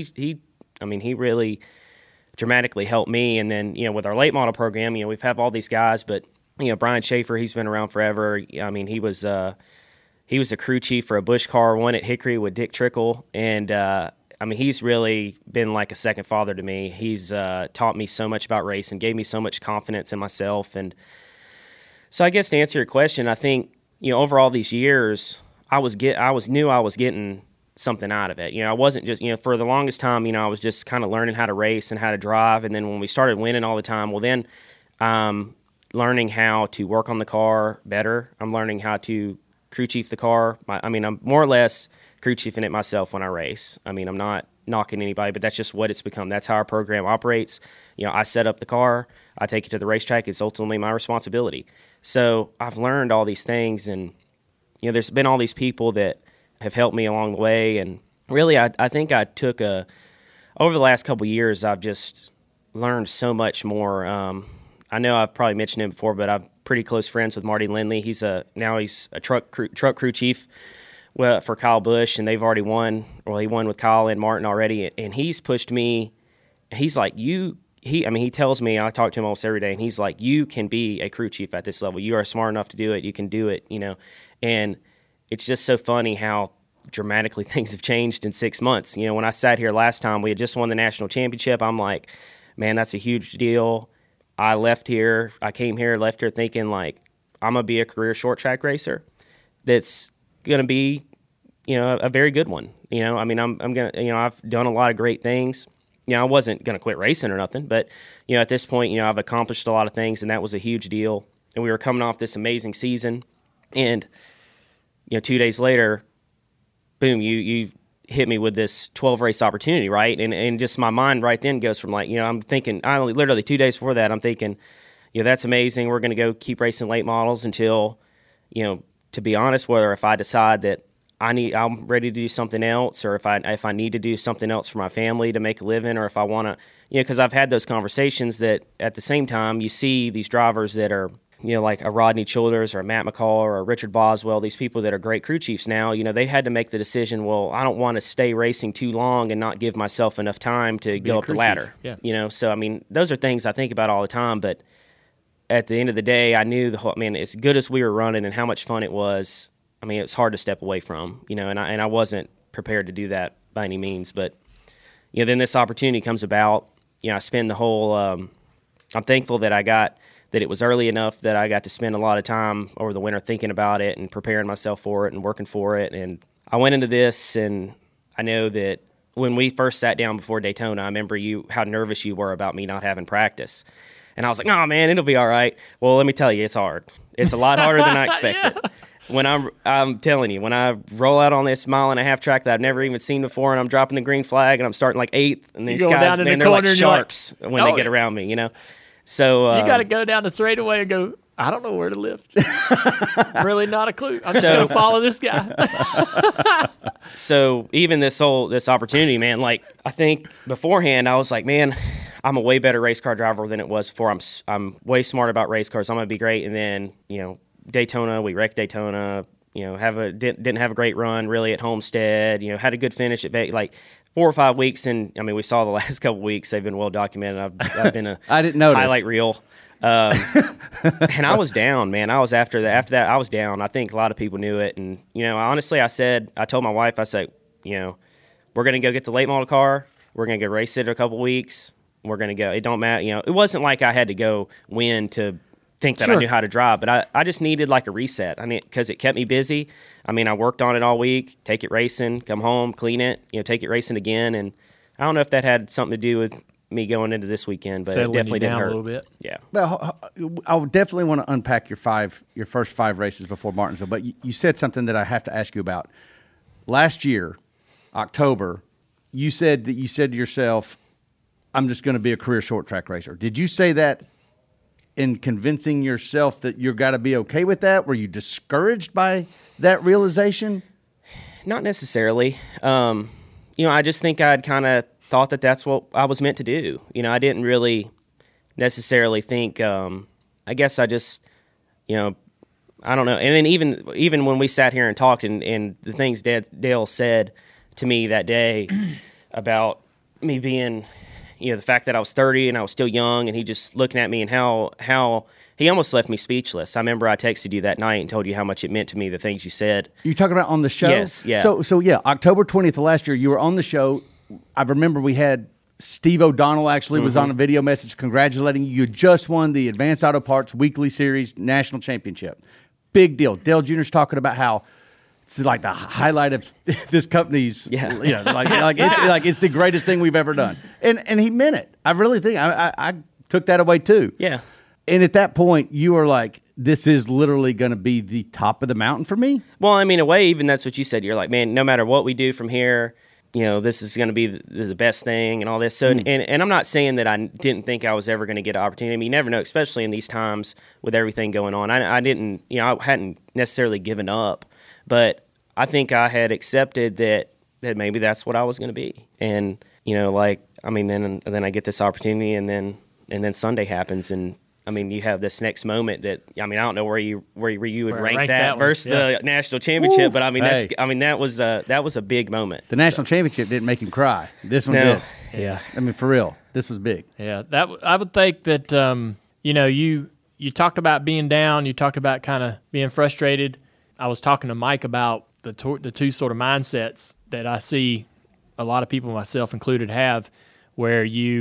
he really dramatically helped me. And then, you know, with our late model program, you know, we've had all these guys, but, you know, Brian Schaefer, he's been around forever. I mean, he was a crew chief for a Busch car, one at Hickory with Dick Trickle. And, I mean, he's really been like a second father to me. He's taught me so much about race and gave me so much confidence in myself. And so I guess to answer your question, I think, you know, over all these years, I knew I was getting something out of it. You know, I wasn't just, you know, for the longest time, you know, I was just kind of learning how to race and how to drive. And then when we started winning all the time, well, then learning how to work on the car better. I'm learning how to crew chief the car. I'm more or less crew chiefing it myself when I race. I mean, I'm not knocking anybody, but that's just what it's become. That's how our program operates. You know, I set up the car, I take it to the racetrack. It's ultimately my responsibility. So I've learned all these things, and, you know, there's been all these people that have helped me along the way. And really, I think I took over the last couple of years, I've just learned so much more. I know I've probably mentioned him before, but I'm pretty close friends with Marty Lindley. He's a truck crew chief for Kyle Busch, and they've already won. Well, he won with Kyle and Martin already, and he's pushed me. He's like, he tells me, I talk to him almost every day, and he's like, you can be a crew chief at this level. You are smart enough to do it. You can do it, you know. And it's just so funny how dramatically things have changed in 6 months. You know, when I sat here last time, we had just won the national championship. I'm like, man, that's a huge deal. I left here thinking, like, I'm going to be a career short track racer that's going to be, you know, a very good one. You know, I mean, I'm going to, you know, I've done a lot of great things. You know, I wasn't going to quit racing or nothing, but, you know, at this point, you know, I've accomplished a lot of things, and that was a huge deal. And we were coming off this amazing season, and, you know, 2 days later, boom, you hit me with this 12-race opportunity, right? And just my mind right then goes from, like, you know, I'm thinking, literally 2 days before that, I'm thinking, you know, that's amazing. We're going to go keep racing late models until, you know, to be honest, whether if I decide that I'm ready to do something else, or if I need to do something else for my family to make a living, or if I want to, you know, because I've had those conversations that at the same time you see these drivers that are, you know, like a Rodney Childers or a Matt McCall or a Richard Boswell, these people that are great crew chiefs now, you know, they had to make the decision, well, I don't want to stay racing too long and not give myself enough time to go up the ladder. Yeah. You know, so, I mean, those are things I think about all the time, but at the end of the day, I knew as good as we were running and how much fun it was, I mean, it's hard to step away from, you know, and I wasn't prepared to do that by any means, but, you know, then this opportunity comes about. You know, I spend the whole, I'm thankful that it was early enough that I got to spend a lot of time over the winter thinking about it and preparing myself for it and working for it. And I went into this, and I know that when we first sat down before Daytona, I remember how nervous you were about me not having practice. And I was like, "Oh man, it'll be all right." Well, let me tell you, it's hard. It's a lot harder than I expected. Yeah. When I'm telling you, when I roll out on this 1.5 mile track that I've never even seen before, and I'm dropping the green flag, and I'm starting like 8th, and these guys, man, they're like sharks when they get around me, you know. So you got to go down the straightaway and go, I don't know where to lift. Really not a clue. I'm just going to follow this guy. So even this opportunity, man, like, I think beforehand I was like, man, I'm a way better race car driver than it was before. I'm way smart about race cars. I'm going to be great. And then, you know, Daytona, we wrecked Daytona, you know, didn't have a great run really at Homestead, you know, had a good finish at like 4 or 5 weeks. And I mean, we saw the last couple of weeks, they've been well documented. I've been a I didn't notice. highlight reel. And I was down, man. I was after that, I was down. I think a lot of people knew it. And, you know, honestly, I told my wife, I said, we're going to go get the late model car. We're going to go race it in a couple weeks. We're going to go. It don't matter. It wasn't like I had to go win to think that I knew how to drive, but I just needed like a reset. I mean, because it kept me busy. I mean, I worked on it all week, take it racing, come home, clean it, take it racing again. And I don't know if that had something to do with me going into this weekend, but Settling it definitely you didn't down hurt. a little bit. Yeah. Well, I would definitely want to unpack your first 5 races before Martinsville, but you said something that I have to ask you about. Last year, October, you said to yourself, I'm just going to be a career short track racer. Did you say that in convincing yourself that you've got to be okay with that? Were you discouraged by that realization? Not necessarily. I just think I'd kind of thought that that's what I was meant to do. I didn't really necessarily think, I guess I just, I don't know. And then even when we sat here and talked and the things Dale said to me that day about me being, the fact that I was 30 and I was still young, and he just looking at me and how he almost left me speechless. I remember I texted you that night and told you how much it meant to me, the things you said. You talking about on the show? Yes, yeah. So yeah, October 20th of last year, you were on the show. I remember we had Steve O'Donnell actually was on a video message congratulating you. You just won the Advanced Auto Parts Weekly Series National Championship. Big deal. Dale Jr.'s talking about how it's like the highlight of this company's, like it's the greatest thing we've ever done. And he meant it. I really think I took that away too. Yeah. And at that point, you were like, this is literally going to be the top of the mountain for me? Well, I mean, in a way, even that's what you said. You're like, man, no matter what we do from here, this is going to be the best thing and all this. So, and I'm not saying that I didn't think I was ever going to get an opportunity. I mean, you never know, especially in these times with everything going on. I didn't, I hadn't necessarily given up, but I think I had accepted that maybe that's what I was going to be. And, then I get this opportunity, and then Sunday happens, and I mean, you have this next moment that, I don't know where you would rank that versus the national championship, but I mean, that was a big moment. The national championship didn't make him cry. This one did. Yeah. I mean, for real, this was big. Yeah, that I would think that you talked about being down, you talked about kind of being frustrated. I was talking to Mike about the two sort of mindsets that I see a lot of people, myself included, have, where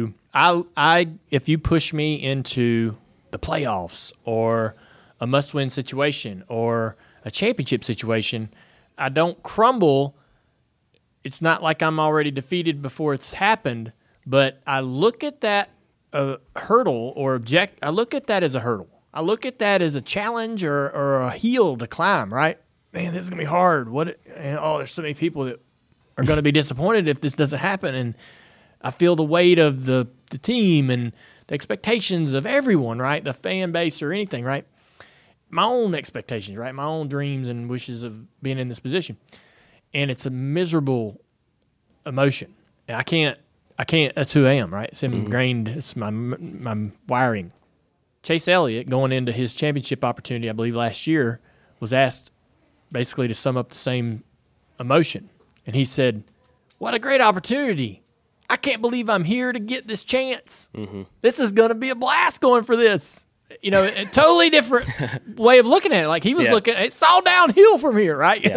if you push me into the playoffs or a must-win situation or a championship situation, I don't crumble. It's not like I'm already defeated before it's happened, but I look at that hurdle or I look at that as a hurdle. I look at that as a challenge or a hill to climb, right? Man, this is going to be hard. There's so many people that are going to be disappointed if this doesn't happen, and I feel the weight of the team and the expectations of everyone, right? The fan base or anything, right? My own expectations, right? My own dreams and wishes of being in this position. And it's a miserable emotion. And I can't, that's who I am, right? It's ingrained, it's my wiring. Chase Elliott, going into his championship opportunity, I believe last year, was asked basically to sum up the same emotion. And he said, what a great opportunity. I can't believe I'm here to get this chance. Mm-hmm. This is going to be a blast going for this. A totally different way of looking at it. Like he was looking, it's all downhill from here, right? Yeah.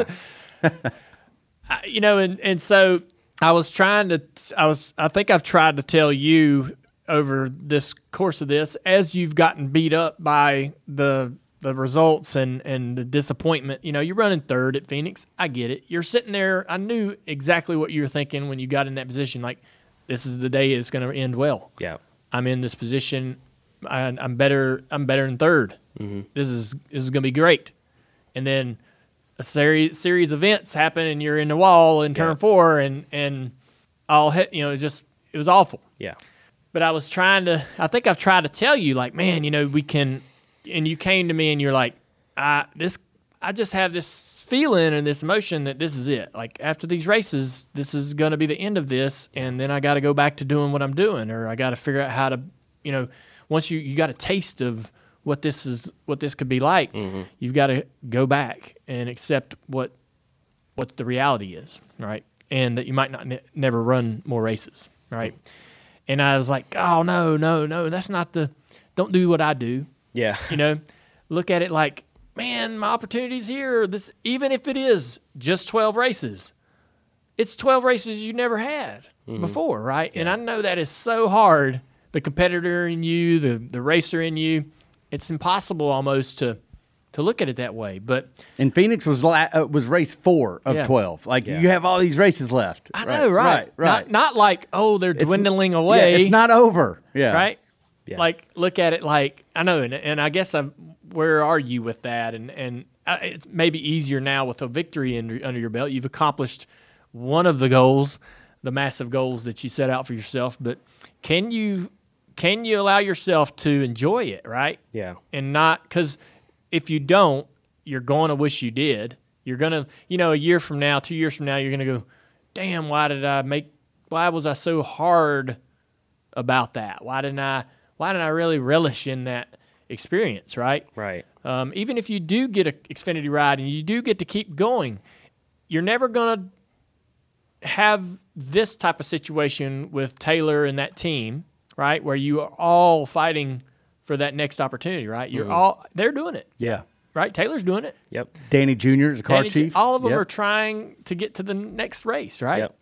And so I think I've tried to tell you over this course of this, as you've gotten beat up by the results and the disappointment, you're running third at Phoenix. I get it. You're sitting there. I knew exactly what you were thinking when you got in that position. Like, this is the day it's going to end well. Yeah. I'm in this position. I'm better in third. Mm-hmm. This is going to be great. And then a series of events happen, and you're in the wall in turn 4, and all it was awful. Yeah. But I think I've tried to tell you, like, man, we can. And you came to me and you're like, I just have this feeling and this emotion that this is it. Like, after these races, this is going to be the end of this, and then I got to go back to doing what I'm doing, or I got to figure out how to, once you got a taste of what this could be like, you've got to go back and accept what the reality is, right? And that you might not never run more races, right? And I was like, oh, no, that's not don't do what I do. Yeah. Look at it like, man, my opportunity's here. Even if it is just 12 races, it's 12 races you never had before, right? And I know that is so hard. The competitor in you, the racer in you, it's impossible almost to look at it that way. But And Phoenix was race 4 of 12. Like you have all these races left. I know, right? Not like, oh, they're dwindling away. Yeah, it's not over. Yeah. Right? Yeah. Like, look at it like, I know, and I guess where are you with that? And it's maybe easier now with a victory under your belt. You've accomplished one of the goals, the massive goals that you set out for yourself. But can you allow yourself to enjoy it, right? Yeah. And not, because if you don't, you're going to wish you did. You're going to, a year from now, 2 years from now, you're going to go, damn, why was I so hard about that? Why didn't I really relish in that experience, right? Right. Even if you do get an Xfinity ride and you do get to keep going, you're never going to have this type of situation with Taylor and that team, right, where you are all fighting for that next opportunity, right? They're doing it. Yeah. Right? Taylor's doing it. Yep. Danny Jr. is a car chief. All of them Yep. are trying to get to the next race, right? Yep.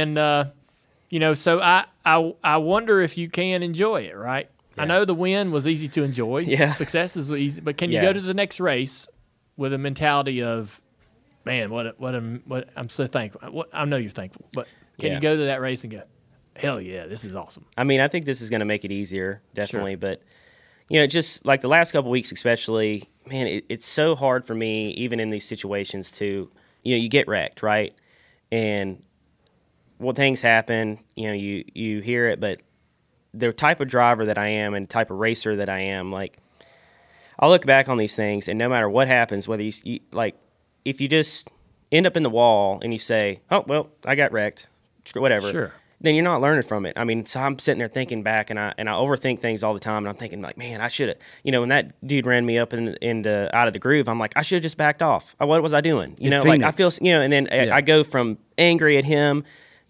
And, so I wonder if you can enjoy it, right? Yeah. I know the win was easy to enjoy. Yeah. Success is easy. But can you Yeah. go to the next race with a mentality of, man, what I'm so thankful. I know you're thankful. But can Yeah. you go to that race and go, hell yeah, this is awesome. I mean, I think this is going to make it easier, definitely. Sure. But, just like the last couple of weeks especially, man, it's so hard for me, even in these situations, to, you get wrecked, right? And things happen, you hear it, but the type of driver that I am and type of racer that I am, like, I'll look back on these things, and no matter what happens, whether you like, if you just end up in the wall and you say, oh, well, I got wrecked, whatever. Sure. Then you're not learning from it. I mean, so I'm sitting there thinking back, and I overthink things all the time, and I'm thinking like, man, I should have, when that dude ran me up into out of the groove, I'm like, I should have just backed off. What was I doing? Like I feel, and then I go from angry at him,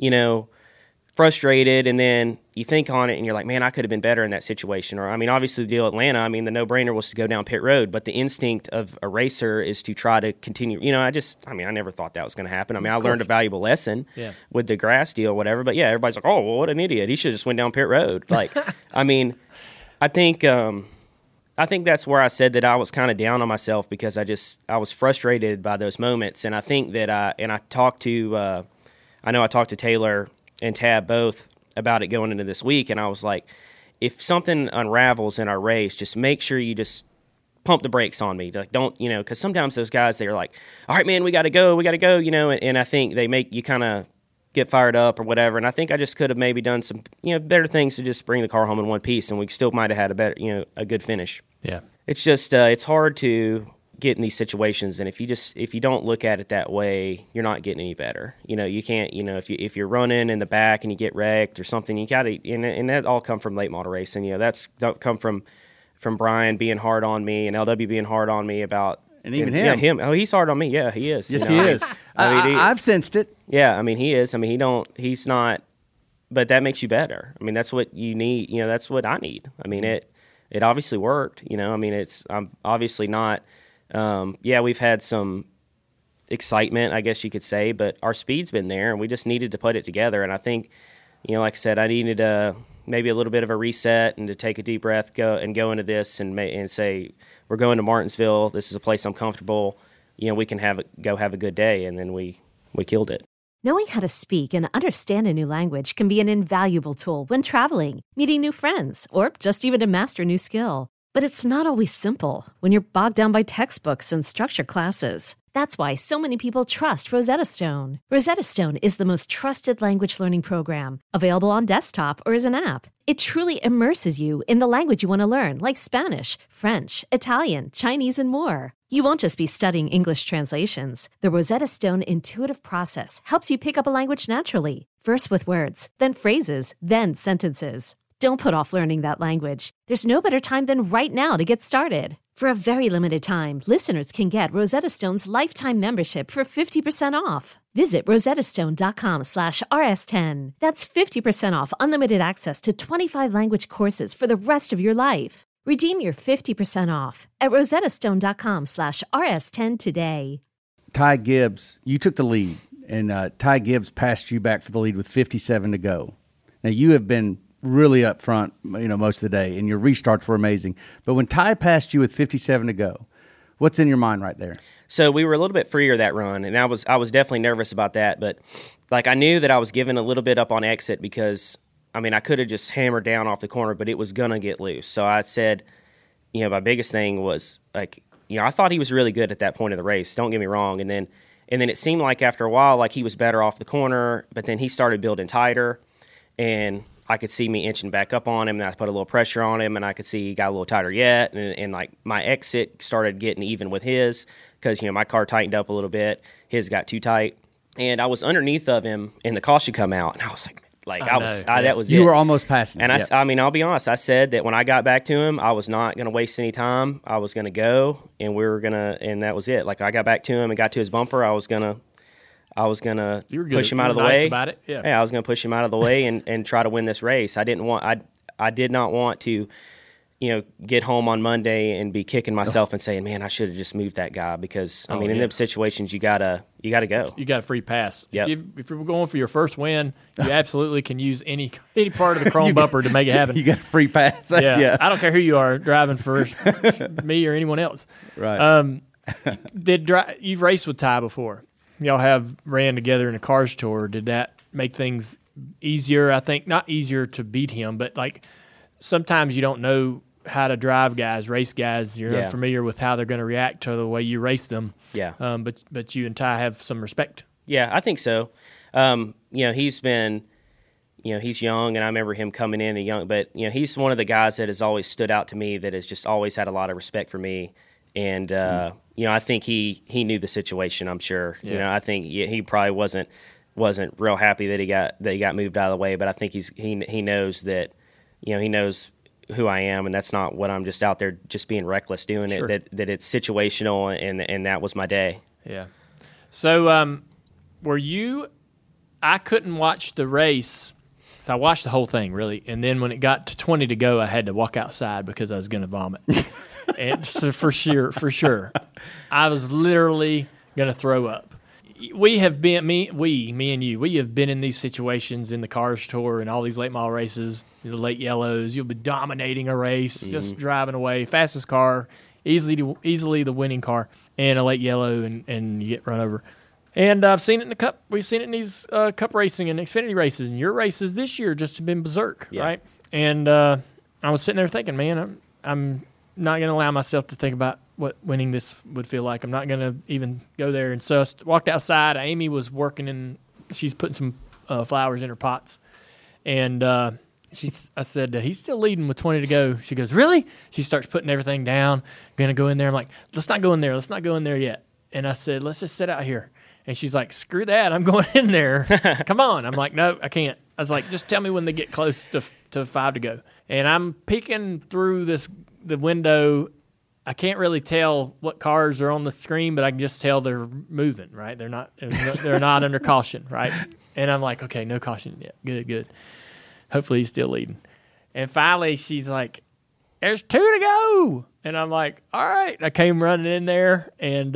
frustrated, and then you think on it, and you're like, man, I could have been better in that situation. Or, I mean, obviously the deal at Atlanta, I mean, the no-brainer was to go down pit road, but the instinct of a racer is to try to continue. I never thought that was going to happen. I mean, I learned a valuable lesson with the grass deal, whatever. But yeah, everybody's like, oh, well, what an idiot. He should have just went down pit road. Like, I mean, I think that's where I said that I was kind of down on myself, because I was frustrated by those moments. And I think that I talked to Taylor and Tab both about it going into this week, and I was like, if something unravels in our race, just make sure you just pump the brakes on me. Like, don't, because sometimes those guys, they're like, all right, man, we got to go, and I think they make you kind of get fired up or whatever, and I think I just could have maybe done some, better things to just bring the car home in one piece, and we still might have had a better, a good finish. Yeah. It's just, it's hard to get in these situations, and if you don't look at it that way, you're not getting any better. You can't, if you're running in the back and you get wrecked or something, you gotta, and that all come from late model racing. That's come from Brian being hard on me and LW being hard on me about, and even him. Yeah, him. Oh, he's hard on me. Yeah, he is. Yes, he is. I've sensed it. Yeah, I mean, he is. I mean, he's not, but that makes you better. I mean, that's what you need. That's what I need. I mean, it obviously worked. I mean, I'm obviously not. We've had some excitement, I guess you could say, but our speed's been there, and we just needed to put it together. And I think, like I said, I needed maybe a little bit of a reset and to take a deep breath, go into this and say, we're going to Martinsville. This is a place I'm comfortable. We can go have a good day. And then we killed it. Knowing how to speak and understand a new language can be an invaluable tool when traveling, meeting new friends, or just even to master a new skill. But it's not always simple when you're bogged down by textbooks and structured classes. That's why so many people trust Rosetta Stone. Rosetta Stone is the most trusted language learning program, available on desktop or as an app. It truly immerses you in the language you want to learn, like Spanish, French, Italian, Chinese, and more. You won't just be studying English translations. The Rosetta Stone intuitive process helps you pick up a language naturally, first with words, then phrases, then sentences. Don't put off learning that language. There's no better time than right now to get started. For a very limited time, listeners can get Rosetta Stone's lifetime membership for 50% off. Visit rosettastone.com/rs10. That's 50% off unlimited access to 25 language courses for the rest of your life. Redeem your 50% off at rosettastone.com/rs10 today. Ty Gibbs, you took the lead, and Ty Gibbs passed you back for the lead with 57 to go. Now, you have been really up front, most of the day, and your restarts were amazing. But when Ty passed you with 57 to go, what's in your mind right there? So we were a little bit freer that run, and I was definitely nervous about that. But I knew that I was giving a little bit up on exit because I could have just hammered down off the corner, but it was gonna get loose. So I said, my biggest thing was I thought he was really good at that point of the race. Don't get me wrong, and then it seemed like after a while, he was better off the corner, but then he started building tighter, and I could see me inching back up on him, and I put a little pressure on him, and I could see he got a little tighter yet, and my exit started getting even with his because, my car tightened up a little bit. His got too tight, and I was underneath of him, and the caution come out, and I was like, that was it. You were almost passing him. And I'll be honest, I said that when I got back to him, I was not going to waste any time. I was going to go, and and that was it. I got back to him and got to his bumper, I was going to push him out of the way. About it. Yeah. I was going to push him out of the way and try to win this race. I did not want to, get home on Monday and be kicking myself and saying, "Man, I should have just moved that guy." Because in them situations, you gotta go. You got a free pass. Yep. If you're going for your first win, you absolutely can use any part of the chrome bumper to make it happen. You got a free pass. Yeah. I don't care who you are driving first, me or anyone else. Right. You've raced with Ty before. Y'all have ran together in a Cars Tour. Did that make things easier? I think not easier to beat him, but sometimes you don't know how to drive guys, race guys. You're not familiar with how they're going to react to the way you race them. Yeah. But you and Ty have some respect. Yeah, I think so. He's been, he's young, and I remember him coming in young, but he's one of the guys that has always stood out to me, that has just always had a lot of respect for me. And I think he knew the situation. I'm sure. Yeah. I think he probably wasn't real happy that he got moved out of the way. But I think he knows that, he knows who I am, and that's not what I'm just out there just being reckless doing Sure. it. That it's situational, and that was my day. Yeah. So were you? I couldn't watch the race. So I watched the whole thing really, and then when it got to 20 to go, I had to walk outside because I was going to vomit. And so for sure, I was literally going to throw up. We have been me and you. We have been in these situations in the Cars Tour and all these late model races, the late yellows. You'll be dominating a race, just driving away, fastest car, easily the winning car, and a late yellow, and you get run over. And I've seen it in the Cup. We've seen it in these Cup racing and Xfinity races. And your races this year just have been berserk, right? And I was sitting there thinking, man, I'm not going to allow myself to think about what winning this would feel like. I'm not going to even go there. And so I walked outside. Amy was working she's putting some flowers in her pots. And I said, he's still leading with 20 to go. She goes, really? She starts putting everything down. Going to go in there. I'm like, let's not go in there. Let's not go in there yet. And I said, let's just sit out here. And she's like, screw that. I'm going in there. Come on. I'm like, no, I can't. I was like, just tell me when they get close to 5 to go. And I'm peeking through the window. I can't really tell what cars are on the screen, but I can just tell they're moving, right? They're not under caution, right? And I'm like, okay, no caution yet. Good. Hopefully he's still leading. And finally she's like, there's 2 to go. And I'm like, all right. I came running in there, and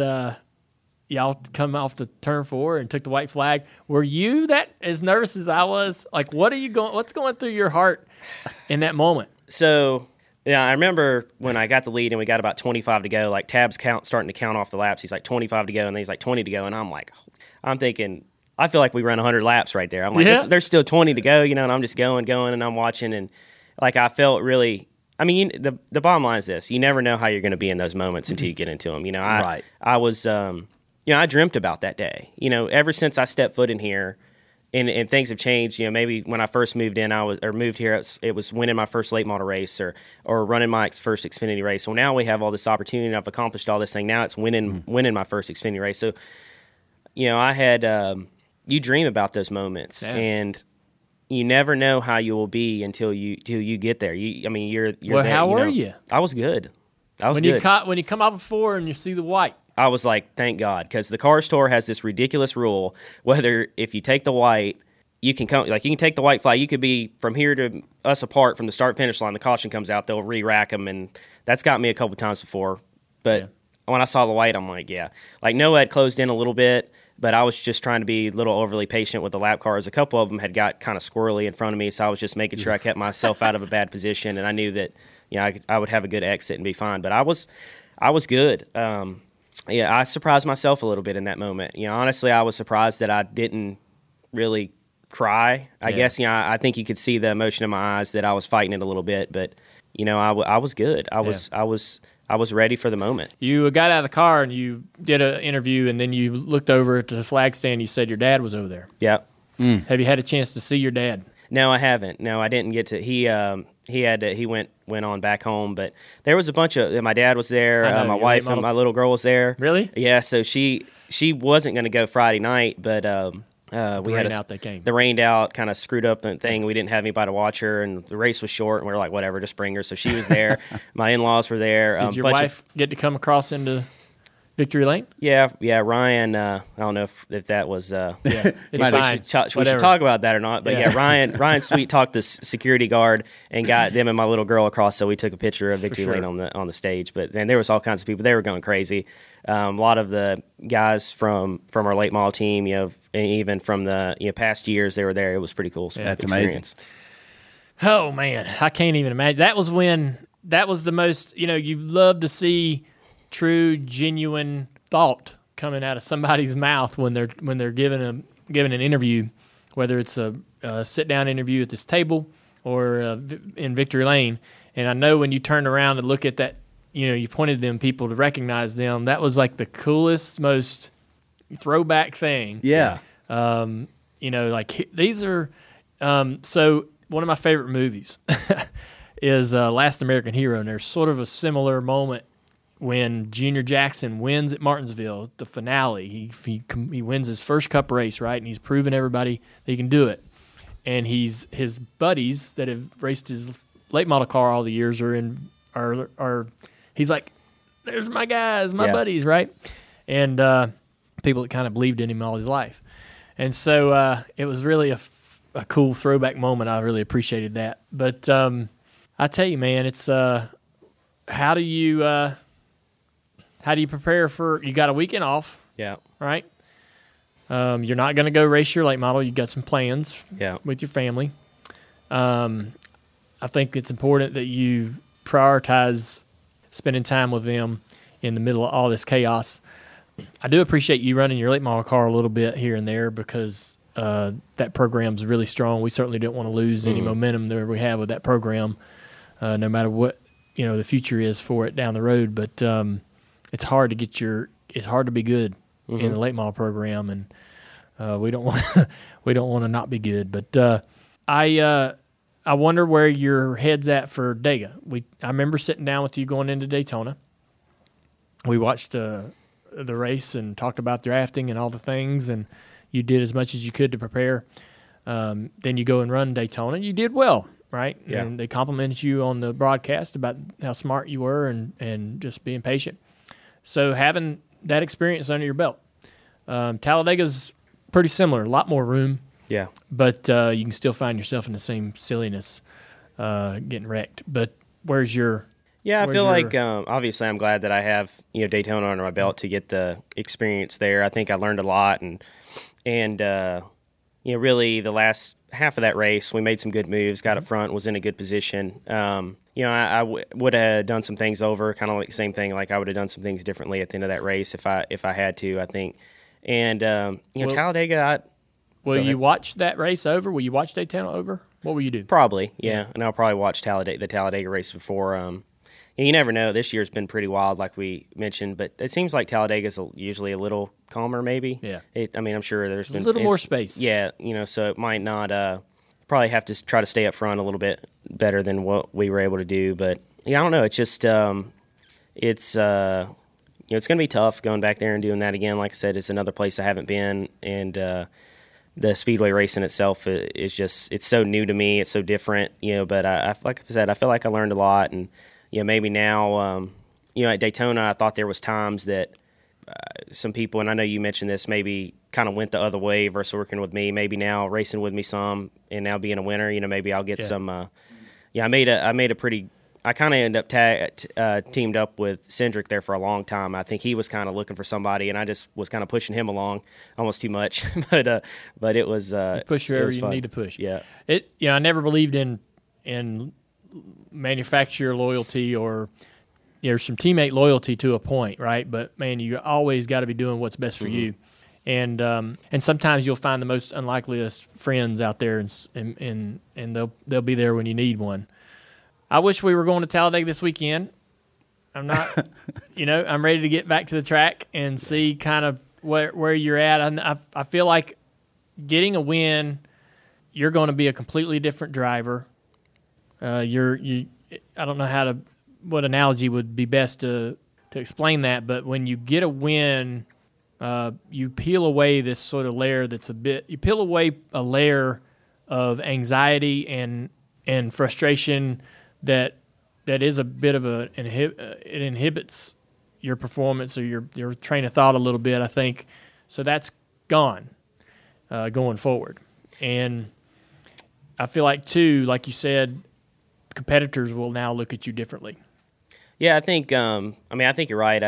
y'all come off the turn 4 and took the white flag. Were you that as nervous as I was? Like, what's going through your heart in that moment? So, yeah, I remember when I got the lead and we got about 25 to go, like Tab's starting to count off the laps. He's like 25 to go, and then he's like 20 to go. And I'm thinking, I feel like we run 100 laps right there. I'm like, there's still 20 to go, and I'm just going, and I'm watching. And I felt really, the bottom line is this: you never know how you're going to be in those moments until you get into them. Right. I was, I dreamt about that day. Ever since I stepped foot in here, and things have changed. Maybe when I first moved in, moved here, it was winning my first late model race or running my first Xfinity race. Well, now we have all this opportunity, and I've accomplished all this thing. Now it's winning my first Xfinity race. So, I had you dream about those moments, and you never know how you will be until you get there. You're well, there, how were you? I was good. When you come off of 4 and you see the white. I was like, thank God, because the Cars Tour has this ridiculous rule. Whether if you take the white, you can come, you can take the white flag. You could be from here to us apart from the start finish line. The caution comes out, they'll re-rack them, and that's got me a couple times before. But when I saw the white, I'm like, yeah. Noah had closed in a little bit, but I was just trying to be a little overly patient with the lap cars. A couple of them had got kind of squirrely in front of me, so I was just making sure I kept myself out of a bad position, and I knew that I would have a good exit and be fine. But I was good. I surprised myself a little bit in that moment. Honestly, I was surprised that I didn't really cry. I guess I think you could see the emotion in my eyes that I was fighting it a little bit, but I was good. I was ready for the moment. You got out of the car and you did an interview, and then you looked over at the flag stand. You said your dad was over there. Yep. Have you had a chance to see your dad? No, I haven't. No, I didn't get to. He went on back home, but there was a bunch of. My dad was there. My wife and my little girl was there. Really? Yeah. So she wasn't going to go Friday night, but we had out. They came. The rained out, kind of screwed up the thing. We didn't have anybody to watch her, and the race was short. And we were like, whatever, just bring her. So she was there. My in-laws were there. Did your wife get to come across into Victory Lane? Yeah. Ryan, I don't know if that was. It's fine. We should talk about that or not. But Ryan sweet talked the security guard and got them and my little girl across. So we took a picture of Victory Lane on the stage. But then there was all kinds of people. They were going crazy. A lot of the guys from our late model team, and even from the past years, they were there. It was pretty cool. That's experience. amazing. Oh man, I can't even imagine. That was the most. You love to see true, genuine thought coming out of somebody's mouth when they're given an interview, whether it's a sit down interview at this table or in Victory Lane. And I know when you turned around and look at that, you pointed to them people to recognize them. That was like the coolest, most throwback thing. Yeah. These are. So one of my favorite movies is Last American Hero, and there's sort of a similar moment when Junior Jackson wins at Martinsville, the finale. He wins his first Cup race, right, and he's proven everybody that he can do it. And his buddies that have raced his late model car all the years are he's like, there's my guys, my buddies, right? And people that kind of believed in him all his life. And so it was really a cool throwback moment. I really appreciated that. But I tell you, man, it's how do you prepare for? You got a weekend off, right? You're not going to go race your late model. You got some plans, with your family. I think it's important that you prioritize spending time with them in the middle of all this chaos. I do appreciate you running your late model car a little bit here and there because that program's really strong. We certainly don't want to lose any momentum that we have with that program, no matter what the future is for it down the road. But it's hard to be good in the late model program, and we don't want to not be good. But I wonder where your head's at for Dega. I remember sitting down with you going into Daytona. We watched the race and talked about drafting and all the things, and you did as much as you could to prepare. Then you go and run Daytona. You did well, right? Yeah. And they complimented you on the broadcast about how smart you were and just being patient. So having that experience under your belt, Talladega's pretty similar, a lot more room. Yeah. But you can still find yourself in the same silliness, getting wrecked. But where's your... Yeah, I feel like obviously I'm glad that I have Daytona under my belt to get the experience there. I think I learned a lot, and really the last half of that race we made some good moves, got up front, was in a good position. I would have done some things over, kind of like the same thing. Like I would have done some things differently at the end of that race if I had to. I think, and Talladega. Will you watch that race over? Will you watch Daytona over? What will you do? Probably, yeah. And I'll probably watch the Talladega race before. You never know. This year's been pretty wild, like we mentioned, but it seems like Talladega's usually a little calmer, maybe. Yeah. I'm sure there's been a little more space. Yeah, so it might not. Probably have to try to stay up front a little bit better than what we were able to do, but yeah, I don't know. It's just it's going to be tough going back there and doing that again. Like I said, it's another place I haven't been, and the speedway racing itself is just, it's so new to me. It's so different, but like I said, I feel like I learned a lot, and maybe now, at Daytona, I thought there was times that some people, and I know you mentioned this, maybe kind of went the other way versus working with me. Maybe now racing with me some, and now being a winner, maybe I'll get some. I made a pretty I kind of ended up teamed up with Cindric there for a long time. I think he was kind of looking for somebody, and I just was kind of pushing him along almost too much. but it was push wherever you need to push. Yeah. I never believed in manufacturer loyalty or there's some teammate loyalty to a point, right? But man, you always got to be doing what's best for you. And sometimes you'll find the most unlikeliest friends out there, and they'll be there when you need one. I wish we were going to Talladega this weekend. I'm not, I'm ready to get back to the track and see kind of where you're at. I feel like getting a win, you're going to be a completely different driver. I don't know what analogy would be best to explain that, but when you get a win, you peel away this sort of layer you peel away a layer of anxiety and frustration that is a bit of it inhibits your performance or your train of thought a little bit, I think. So that's gone going forward. And I feel like, too, like you said, competitors will now look at you differently. Yeah, I think I think you're right.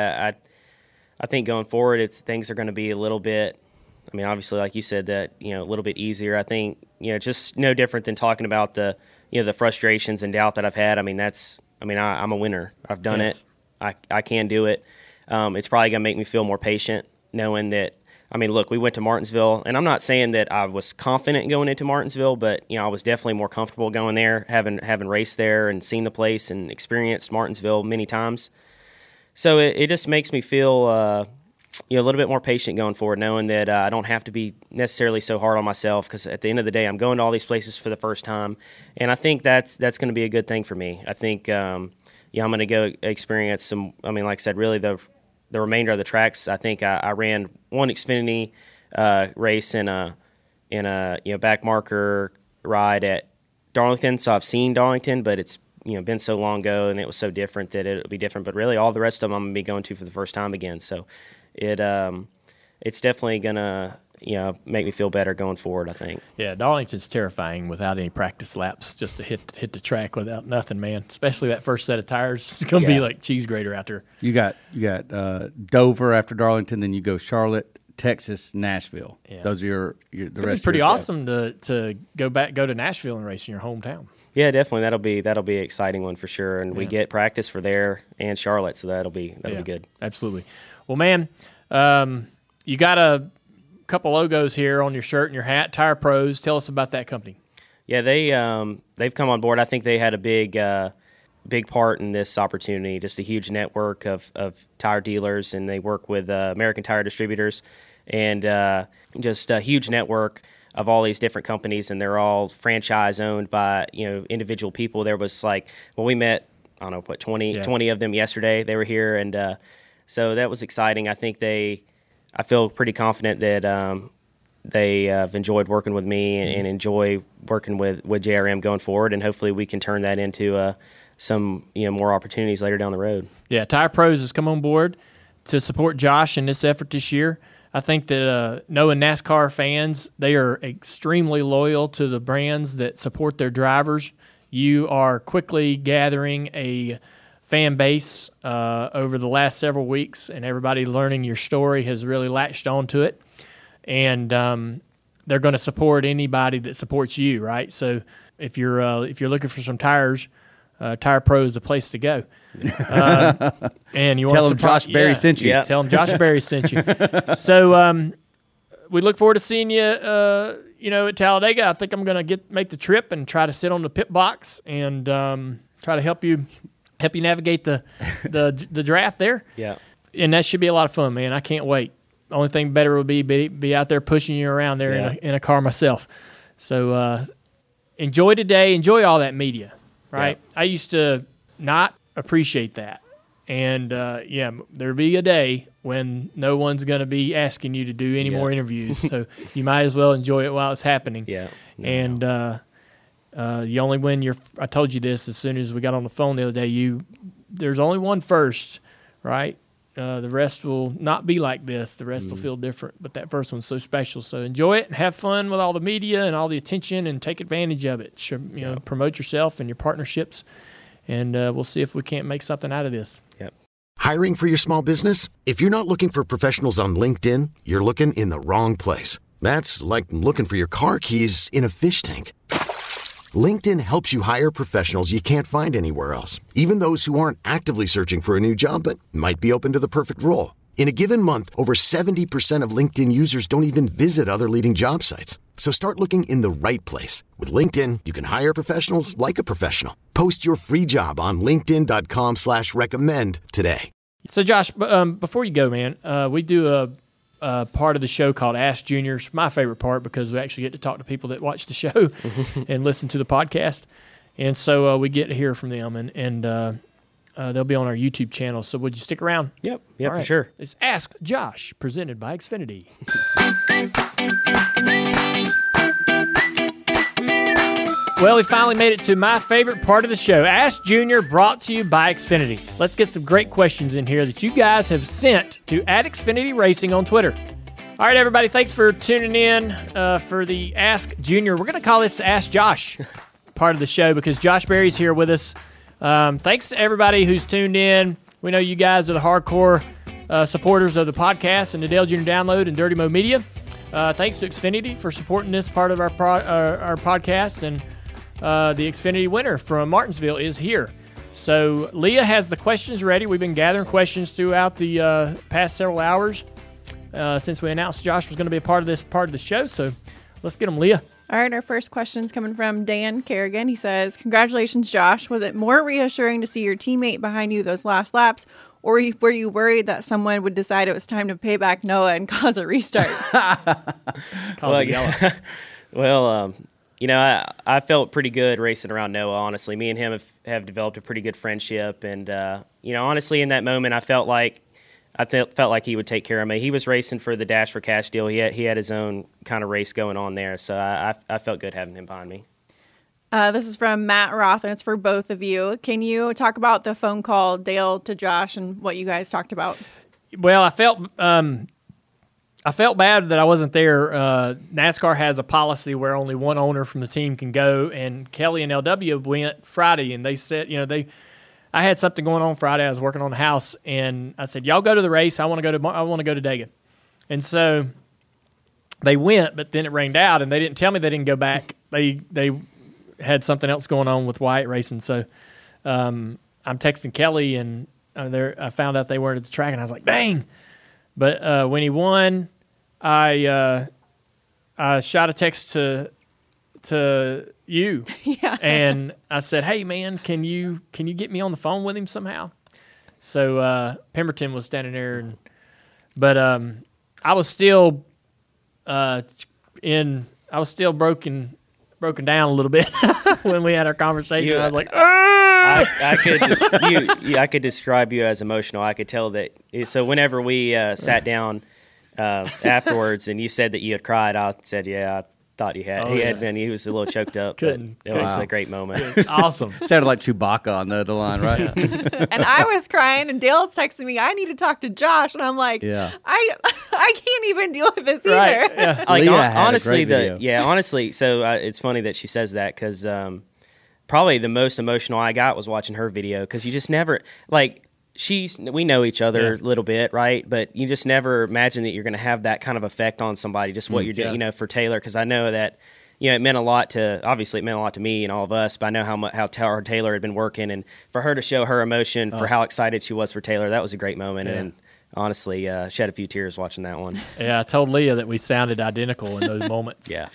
I think going forward, things are going to be a little bit. I mean, obviously, like you said, that a little bit easier. I think just no different than talking about the the frustrations and doubt that I've had. I mean, I'm a winner. I've done it. I can do it. It's probably going to make me feel more patient, knowing that. I mean, look, we went to Martinsville, and I'm not saying that I was confident going into Martinsville, but I was definitely more comfortable going there, having raced there and seen the place and experienced Martinsville many times. So it just makes me feel a little bit more patient going forward, knowing that I don't have to be necessarily so hard on myself, because at the end of the day, I'm going to all these places for the first time, and I think that's going to be a good thing for me. I think I'm going to go experience some. I mean, like I said, really the remainder of the tracks. I think I ran one Xfinity race in a back marker ride at Darlington, so I've seen Darlington, but it's been so long ago, and it was so different that it'll be different. But really, all the rest of them I'm gonna be going to for the first time again. So it's definitely gonna make me feel better going forward, I think. Yeah, Darlington's terrifying without any practice laps, just to hit the track without nothing, man. Especially that first set of tires. It's gonna be like cheese grater out there. You got Dover after Darlington, then you go Charlotte, Texas, Nashville. Yeah. Those are the rest. It's pretty awesome to go to Nashville and race in your hometown. Yeah, definitely. That'll be an exciting one for sure, and we get practice for there and Charlotte, so that'll be good. Absolutely. Well, man, you got a couple logos here on your shirt and your hat. Tire Pros. Tell us about that company. Yeah, they've come on board. I think they had a big part in this opportunity. Just a huge network of tire dealers, and they work with American Tire Distributors, and just a huge network of all these different companies, and they're all franchise owned by individual people. There was we met, I don't know, 20 of them yesterday. They were here, and so that was exciting. I think I feel pretty confident that they have enjoyed working with me and enjoy working with JRM going forward, and hopefully we can turn that into some more opportunities later down the road. Yeah, Tire Pros has come on board to support Josh in this effort this year. I think that knowing NASCAR fans, they are extremely loyal to the brands that support their drivers. You are quickly gathering a fan base over the last several weeks, and everybody learning your story has really latched onto it. And they're going to support anybody that supports you, right? So if you're looking for some tires, Tire Pro is the place to go. And you tell them Josh Berry sent you. Yeah. Tell them Josh Berry sent you. So we look forward to seeing you, at Talladega. I think I'm going to make the trip and try to sit on the pit box and try to help you navigate the draft there. Yeah, and that should be a lot of fun, man. I can't wait. Only thing better would be out there pushing you around there in a car myself. So enjoy today. Enjoy all that media. Right, I used to not appreciate that, and there'll be a day when no one's going to be asking you to do any more interviews. So you might as well enjoy it while it's happening. Yeah, and you only win I told you this as soon as we got on the phone the other day. There's only one first, right? The rest will not be like this. The rest will feel different, but that first one's so special. So enjoy it and have fun with all the media and all the attention, and take advantage of it. Promote yourself and your partnerships, and we'll see if we can't make something out of this. Yep. Hiring for your small business? If you're not looking for professionals on LinkedIn, you're looking in the wrong place. That's like looking for your car keys in a fish tank. LinkedIn helps you hire professionals you can't find anywhere else, even those who aren't actively searching for a new job but might be open to the perfect role. In a given month, over 70% of LinkedIn users don't even visit other leading job sites. So start looking in the right place. With LinkedIn, you can hire professionals like a professional. Post your free job on linkedin.com/recommend today. So, Josh, before you go, man, we do a part of the show called Ask Junior. It's my favorite part because we actually get to talk to people that watch the show and listen to the podcast. And so we get to hear from them, and they'll be on our YouTube channel. So would you stick around? Yep, All for sure. It's Ask Josh, presented by Xfinity. Well, we finally made it to my favorite part of the show, Ask Junior, brought to you by Xfinity. Let's get some great questions in here that you guys have sent to @Xfinity Racing on Twitter. All right, everybody, thanks for tuning in for the Ask Junior. We're going to call this the Ask Josh part of the show because Josh Berry's here with us. Thanks to everybody who's tuned in. We know you guys are the hardcore supporters of the podcast and the Dale Jr. Download and Dirty Mo Media. Thanks to Xfinity for supporting this part of our podcast. And the Xfinity winner from Martinsville is here. So Leah has the questions ready. We've been gathering questions throughout the past several hours since we announced Josh was going to be a part of the show. So let's get them, Leah. All right, our first question is coming from Dan Kerrigan. He says, congratulations, Josh. Was it more reassuring to see your teammate behind you those last laps, or were you worried that someone would decide it was time to pay back Noah and cause a restart? You know, I felt pretty good racing around Noah, honestly. Me and him have developed a pretty good friendship. And, you know, honestly, in that moment, I felt like he would take care of me. He was racing for the Dash for Cash deal. He had his own kind of race going on there. So I felt good having him behind me. This is from Matt Roth, and it's for both of you. Can you talk about the phone call, Dale to Josh, and what you guys talked about? Well, I felt bad that I wasn't there. NASCAR has a policy where only one owner from the team can go, and Kelly and LW went Friday, and they said, you know, I had something going on Friday. I was working on the house, and I said, y'all go to the race. I want to go to Dega. And so they went, but then it rained out, and they didn't tell me they didn't go back. They had something else going on with Wyatt Racing. So I'm texting Kelly, and I found out they weren't at the track, and I was like, dang. But when he won, I shot a text to you, yeah. And I said, "Hey, man, can you get me on the phone with him somehow?" So Pemberton was standing there, but I was still broken down a little bit when we had our conversation. I was like, I could describe you as emotional. I could tell that. So whenever we sat down afterwards and you said that you had cried, I said, yeah, I thought you had. Had been. He was a little choked up. It was a great moment. It's awesome. Sounded like Chewbacca on the other line, right? And I was crying, and Dale's texting me, I need to talk to Josh. And I'm like, yeah. I can't even deal with this right. either. Yeah. Like, Leah had honestly, a great video. honestly, so it's funny that she says that because probably the most emotional I got was watching her video because you just never, like, we know each other a little bit, right? But you just never imagine that you're going to have that kind of effect on somebody, just what you're doing, you know, for Taylor. Because I know that, you know, it meant a lot to me and all of us, but I know how Taylor had been working. And for her to show her emotion for how excited she was for Taylor, that was a great moment. Yeah. And honestly, shed a few tears watching that one. Yeah, I told Leah that we sounded identical in those moments. Yeah.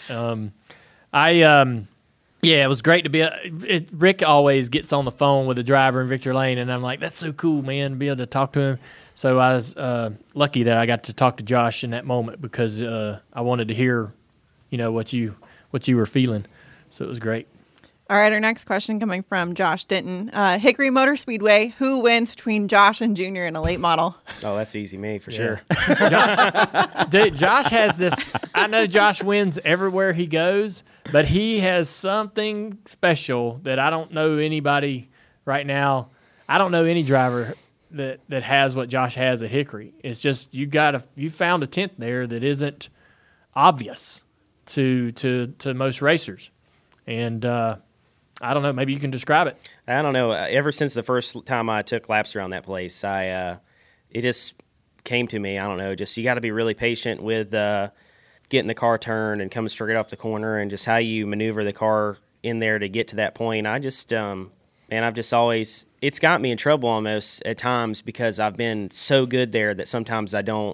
Yeah, it was great to be. Rick always gets on the phone with the driver in Victory Lane, and I'm like, that's so cool, man, to be able to talk to him. So I was lucky that I got to talk to Josh in that moment because I wanted to hear, you know, what you were feeling. So it was great. All right, our next question coming from Josh Denton. Hickory Motor Speedway, who wins between Josh and Junior in a late model? Oh, that's easy, me, for sure. Josh has this, I know Josh wins everywhere he goes, but he has something special that I don't know anybody right now. I don't know any driver that has what Josh has at Hickory. It's just you found a tint there that isn't obvious to most racers. And I don't know. Maybe you can describe it. I don't know. Ever since the first time I took laps around that place, it just came to me. I don't know. Just you got to be really patient with getting the car turned and coming straight off the corner, and just how you maneuver the car in there to get to that point. I just, I've just always, it's got me in trouble almost at times because I've been so good there that sometimes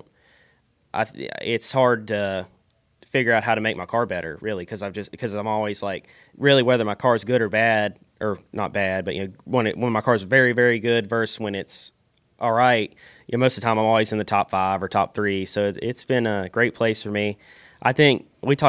it's hard to figure out how to make my car better, really, because I'm always like, really, whether my car's good or bad, or not bad, but when my car's very, very good versus when it's all right, most of the time I'm always in the top 5 or top 3. So it's been a great place for me. I think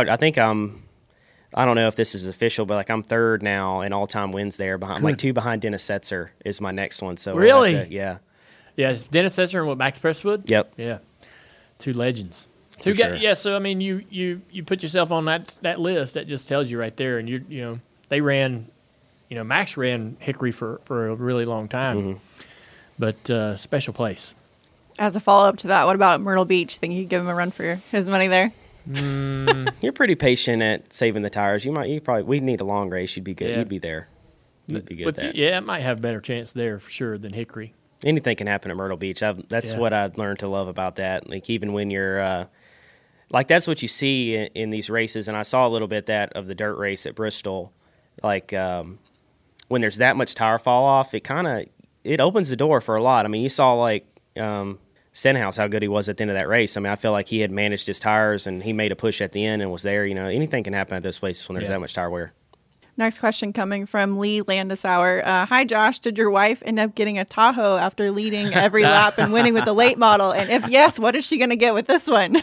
I don't know if this is official, but I'm 3rd now in all-time wins there. I'm like 2 behind Dennis Setzer is my next one. So really, yeah. It's Dennis Setzer and Max Presswood. Yep. Yeah, 2 legends. For sure. Yeah. So I mean, you put yourself on that list. That just tells you right there. And they ran, Max ran Hickory for a really long time, but special place. As a follow-up to that, what about Myrtle Beach? Think you could give him a run for his money there? You're pretty patient at saving the tires. We need a long race. You'd be good. Yeah. You'd be there. You'd be good at that. Yeah, it might have a better chance there for sure than Hickory. Anything can happen at Myrtle Beach. That's what I've learned to love about that. Like even when you're that's what you see in these races, and I saw a little bit that of the dirt race at Bristol. When there's that much tire fall off, it opens the door for a lot. I mean, you saw Stenhouse, how good he was at the end of that race. I mean, I feel like he had managed his tires and he made a push at the end and was there. Anything can happen at those places when there's that much tire wear. Next question coming from Lee Landisauer. Hi, Josh. Did your wife end up getting a Tahoe after leading every lap and winning with the late model? And if yes, what is she going to get with this one?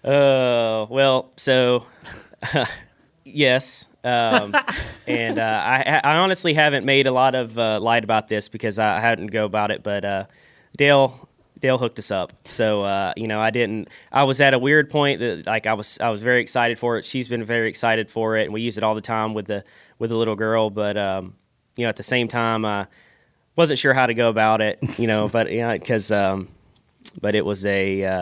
Yes. And I honestly haven't made a lot of light about this because I hadn't go about it, but Dale hooked us up. So, I was at a weird point that I was very excited for it. She's been very excited for it, and we use it all the time with the little girl. But, at the same time, I wasn't sure how to go about it, but it was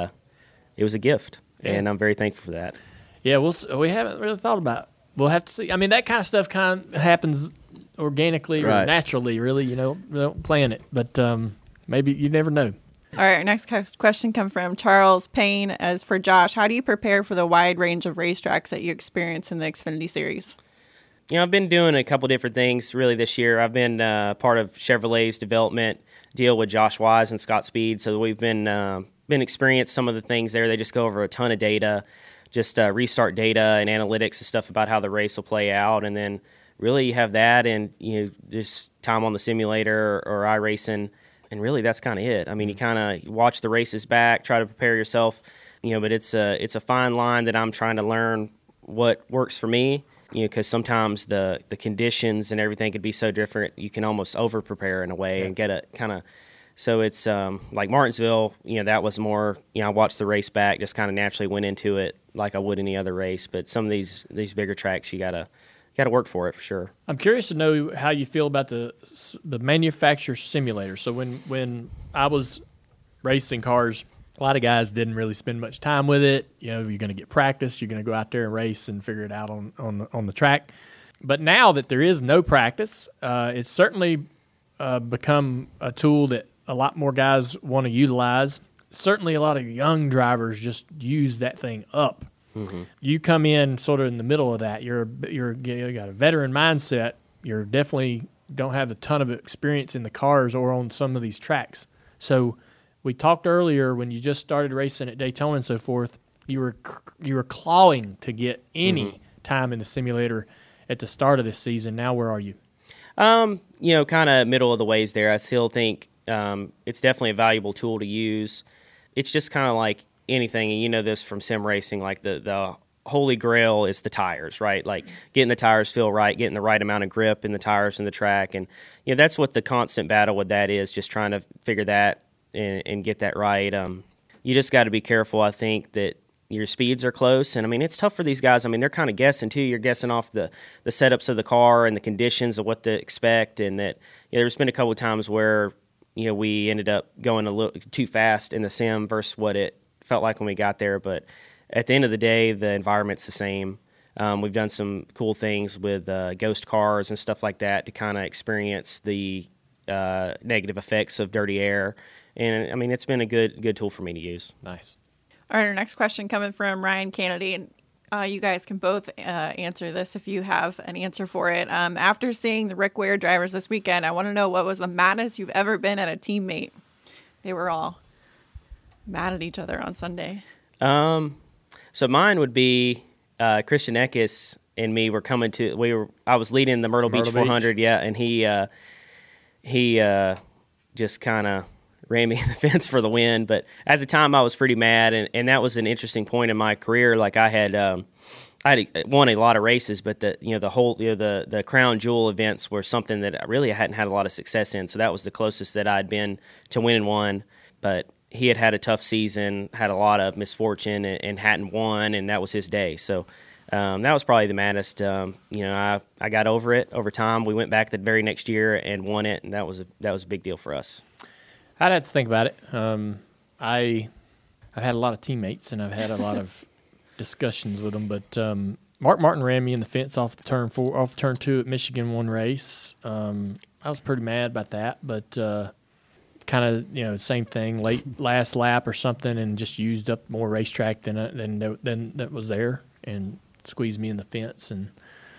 a gift, and I'm very thankful for that. Yeah, we haven't really thought about it. We'll have to see. I mean, that kind of stuff kind of happens organically or naturally, really, we don't plan it. But maybe you never know. All right, our next question comes from Charles Payne. As for Josh, how do you prepare for the wide range of racetracks that you experience in the Xfinity Series? I've been doing a couple different things really this year. I've been part of Chevrolet's development deal with Josh Wise and Scott Speed, so we've been experiencing some of the things there. They just go over a ton of data, just restart data and analytics and stuff about how the race will play out, and then really you have that and just time on the simulator or iRacing. And really, that's kind of it. I mean, you kind of watch the races back, try to prepare yourself, but it's a fine line that I'm trying to learn what works for me, because sometimes the conditions and everything could be so different, you can almost over-prepare in a way and get it kind of. So it's like Martinsville, that was more, I watched the race back, just kind of naturally went into it like I would any other race. But some of these bigger tracks, you got to work for it for sure. I'm curious to know how you feel about the manufacturer simulator. So when I was racing cars, a lot of guys didn't really spend much time with it. You're going to get practice. You're going to go out there and race and figure it out on the track. But now that there is no practice, it's certainly become a tool that a lot more guys want to utilize. Certainly a lot of young drivers just use that thing up. Mm-hmm. You come in sort of in the middle of that. You got a veteran mindset. You're definitely don't have a ton of experience in the cars or on some of these tracks. So we talked earlier when you just started racing at Daytona and so forth. You were clawing to get any time in the simulator at the start of this season. Now where are you? Kind of middle of the ways there. I still think it's definitely a valuable tool to use. It's just kind of like anything, and you know this from sim racing, like the holy grail is the tires, right? Like getting the tires feel right, getting the right amount of grip in the tires and the track, and that's what the constant battle with that is, just trying to figure that and get that right. You just got to be careful, I think, that your speeds are close, and I mean it's tough for these guys. I mean they're kind of guessing too. You're guessing off the setups of the car and the conditions of what to expect, and that there's been a couple of times where we ended up going a little too fast in the sim versus what it felt like when we got there. But at the end of the day, the environment's the same. We've done some cool things with ghost cars and stuff like that to kind of experience the negative effects of dirty air. And I mean, it's been a good tool for me to use. Nice. All right, our next question coming from Ryan Kennedy. And you guys can both answer this if you have an answer for it. After seeing the Rick Ware drivers this weekend, I want to know what was the maddest you've ever been at a teammate. They were all mad at each other on Sunday. So mine would be Christian Eckes and me were coming to. I was leading the Myrtle Beach 400, yeah, and he just kind of ran me in the fence for the win. But at the time, I was pretty mad, and that was an interesting point in my career. Like I had won a lot of races, but the crown jewel events were something that I hadn't had a lot of success in. So that was the closest that I'd been to winning one. But he had a tough season, had a lot of misfortune, and hadn't won, and that was his day. So that was probably the maddest. I got over it over time. We went back the very next year and won it, and that was a big deal for us. I'd have to think about it. I've had a lot of teammates, and I've had a lot of discussions with them. But Mark Martin ran me in the fence off turn 2 at Michigan one race. I was pretty mad about that, but kind of same thing, last lap or something, and just used up more racetrack than that was there, and squeezed me in the fence, and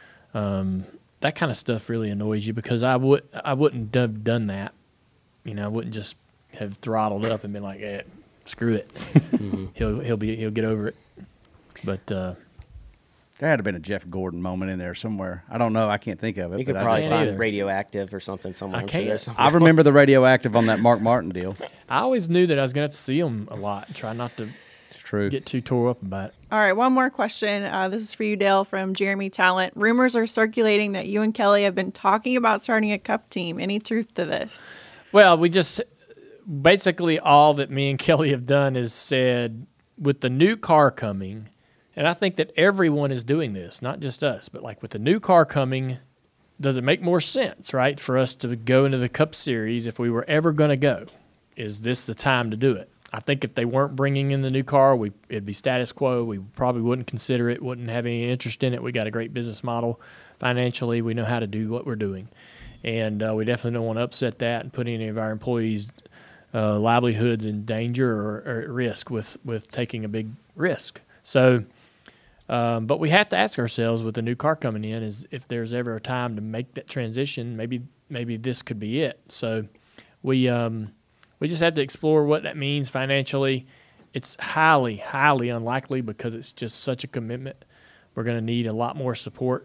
that kind of stuff really annoys you because I wouldn't have done that. I wouldn't just have throttled up and been like, "Eh, screw it." Mm-hmm. He'll get over it. But there had to been a Jeff Gordon moment in there somewhere. I don't know. I can't think of it. You could probably find Radioactive or something somewhere. I remember the Radioactive on that Mark Martin deal. I always knew that I was going to have to see him a lot and try not to get too tore up about it. All right, one more question. This is for you, Dale, from Jeremy Talent. Rumors are circulating that you and Kelly have been talking about starting a cup team. Any truth to this? Well, we just basically all that me and Kelly have done is said with the new car coming, and I think that everyone is doing this, not just us, but like with the new car coming, does it make more sense, right, for us to go into the Cup Series if we were ever going to go? Is this the time to do it? I think if they weren't bringing in the new car, it'd be status quo. We probably wouldn't consider it, wouldn't have any interest in it. We got a great business model financially. We know how to do what we're doing. And we definitely don't want to upset that and put any of our employees' livelihoods in danger or at risk with taking a big risk. So, but we have to ask ourselves with the new car coming in is if there's ever a time to make that transition, maybe this could be it. So we just have to explore what that means financially. It's highly, highly unlikely because it's just such a commitment. We're going to need a lot more support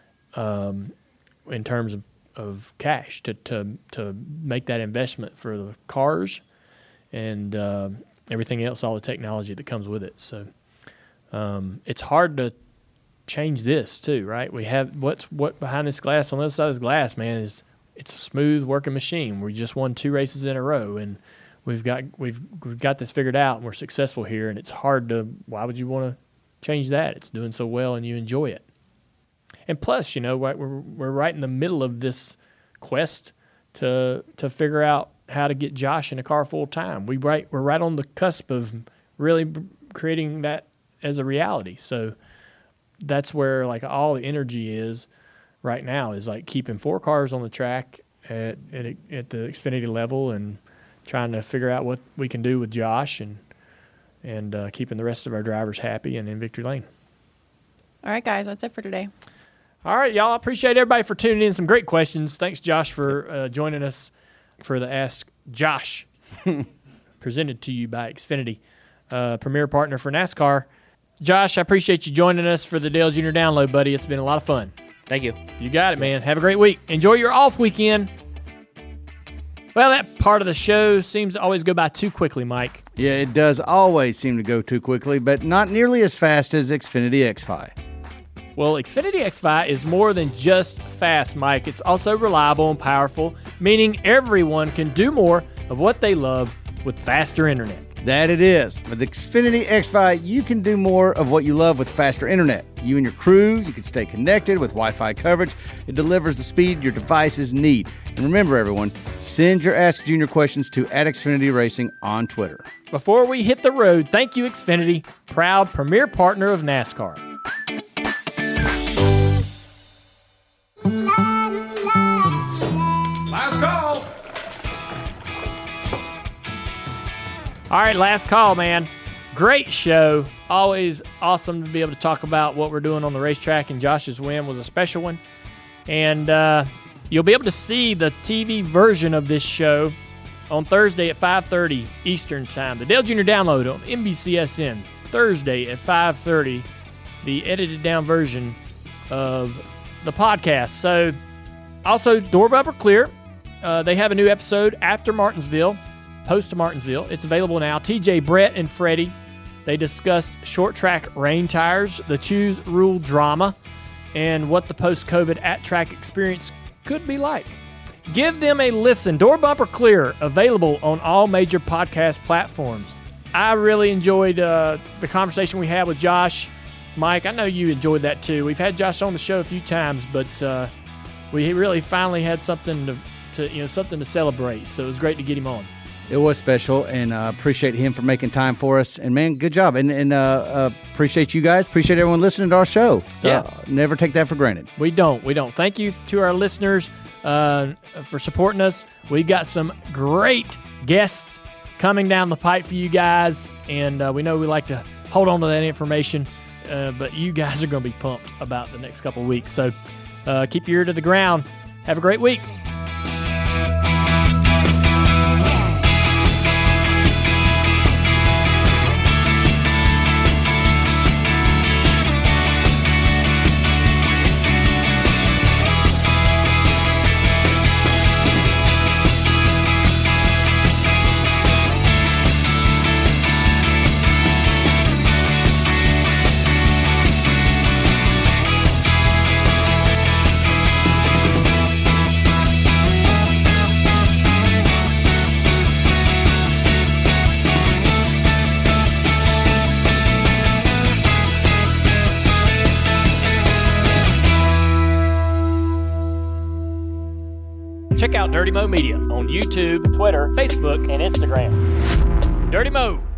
in terms of cash to make that investment for the cars and everything else, all the technology that comes with it. So it's hard to change this too, right? We have what behind this glass, on the other side of this glass, man, is it's a smooth working machine. We just won 2 races in a row, and we've got this figured out, and we're successful here. And it's hard to. Why would you want to change that? It's doing so well, and you enjoy it. And plus, we're right in the middle of this quest to figure out how to get Josh in a car full time. We're right on the cusp of really creating that as a reality. So that's where like all the energy is right now, is like keeping 4 cars on the track at the Xfinity level and trying to figure out what we can do with Josh and keeping the rest of our drivers happy and in victory lane. All right, guys, that's it for today. All right, y'all. I appreciate everybody for tuning in. Some great questions. Thanks, Josh, for joining us for the Ask Josh, presented to you by Xfinity, premier partner for NASCAR. Josh, I appreciate you joining us for the Dale Jr. Download, buddy. It's been a lot of fun. Thank you. You got it, man. Have a great week. Enjoy your off weekend. Well, that part of the show seems to always go by too quickly, Mike. Yeah, it does always seem to go too quickly, but not nearly as fast as Xfinity XFi. Well, Xfinity XFi is more than just fast, Mike. It's also reliable and powerful, meaning everyone can do more of what they love with faster internet. That it is. With Xfinity XFi, you can do more of what you love with faster internet. You and your crew, you can stay connected with Wi-Fi coverage. It delivers the speed your devices need. And remember, everyone, send your Ask Junior questions to @Xfinity Racing on Twitter. Before we hit the road, thank you, Xfinity, proud premier partner of NASCAR. All right, last call, man. Great show. Always awesome to be able to talk about what we're doing on the racetrack, and Josh's win was a special one. And you'll be able to see the TV version of this show on Thursday at 5:30 Eastern Time. The Dale Jr. Download on NBCSN. Thursday at 5:30, the edited down version of the podcast. So, also, Door Bumper Clear. They have a new episode after Martinsville, post Martinsville. It's available now. TJ, Brett, and Freddie. They discussed short track rain tires, the Choose Rule drama, and what the post-COVID at-track experience could be like. Give them a listen. Door Bumper Clear, available on all major podcast platforms. I really enjoyed the conversation we had with Josh. Mike, I know you enjoyed that too. We've had Josh on the show a few times, but we really finally had something to something to celebrate. So it was great to get him on. It was special, and appreciate him for making time for us. And, man, good job. And appreciate you guys. Appreciate everyone listening to our show. So Yeah. Never take that for granted. We don't. Thank you to our listeners for supporting us. We got some great guests coming down the pipe for you guys, and we know we like to hold on to that information, but you guys are going to be pumped about the next couple of weeks. So keep your ear to the ground. Have a great week. Check out Dirty Mo Media on YouTube, Twitter, Facebook, and Instagram. Dirty Mo.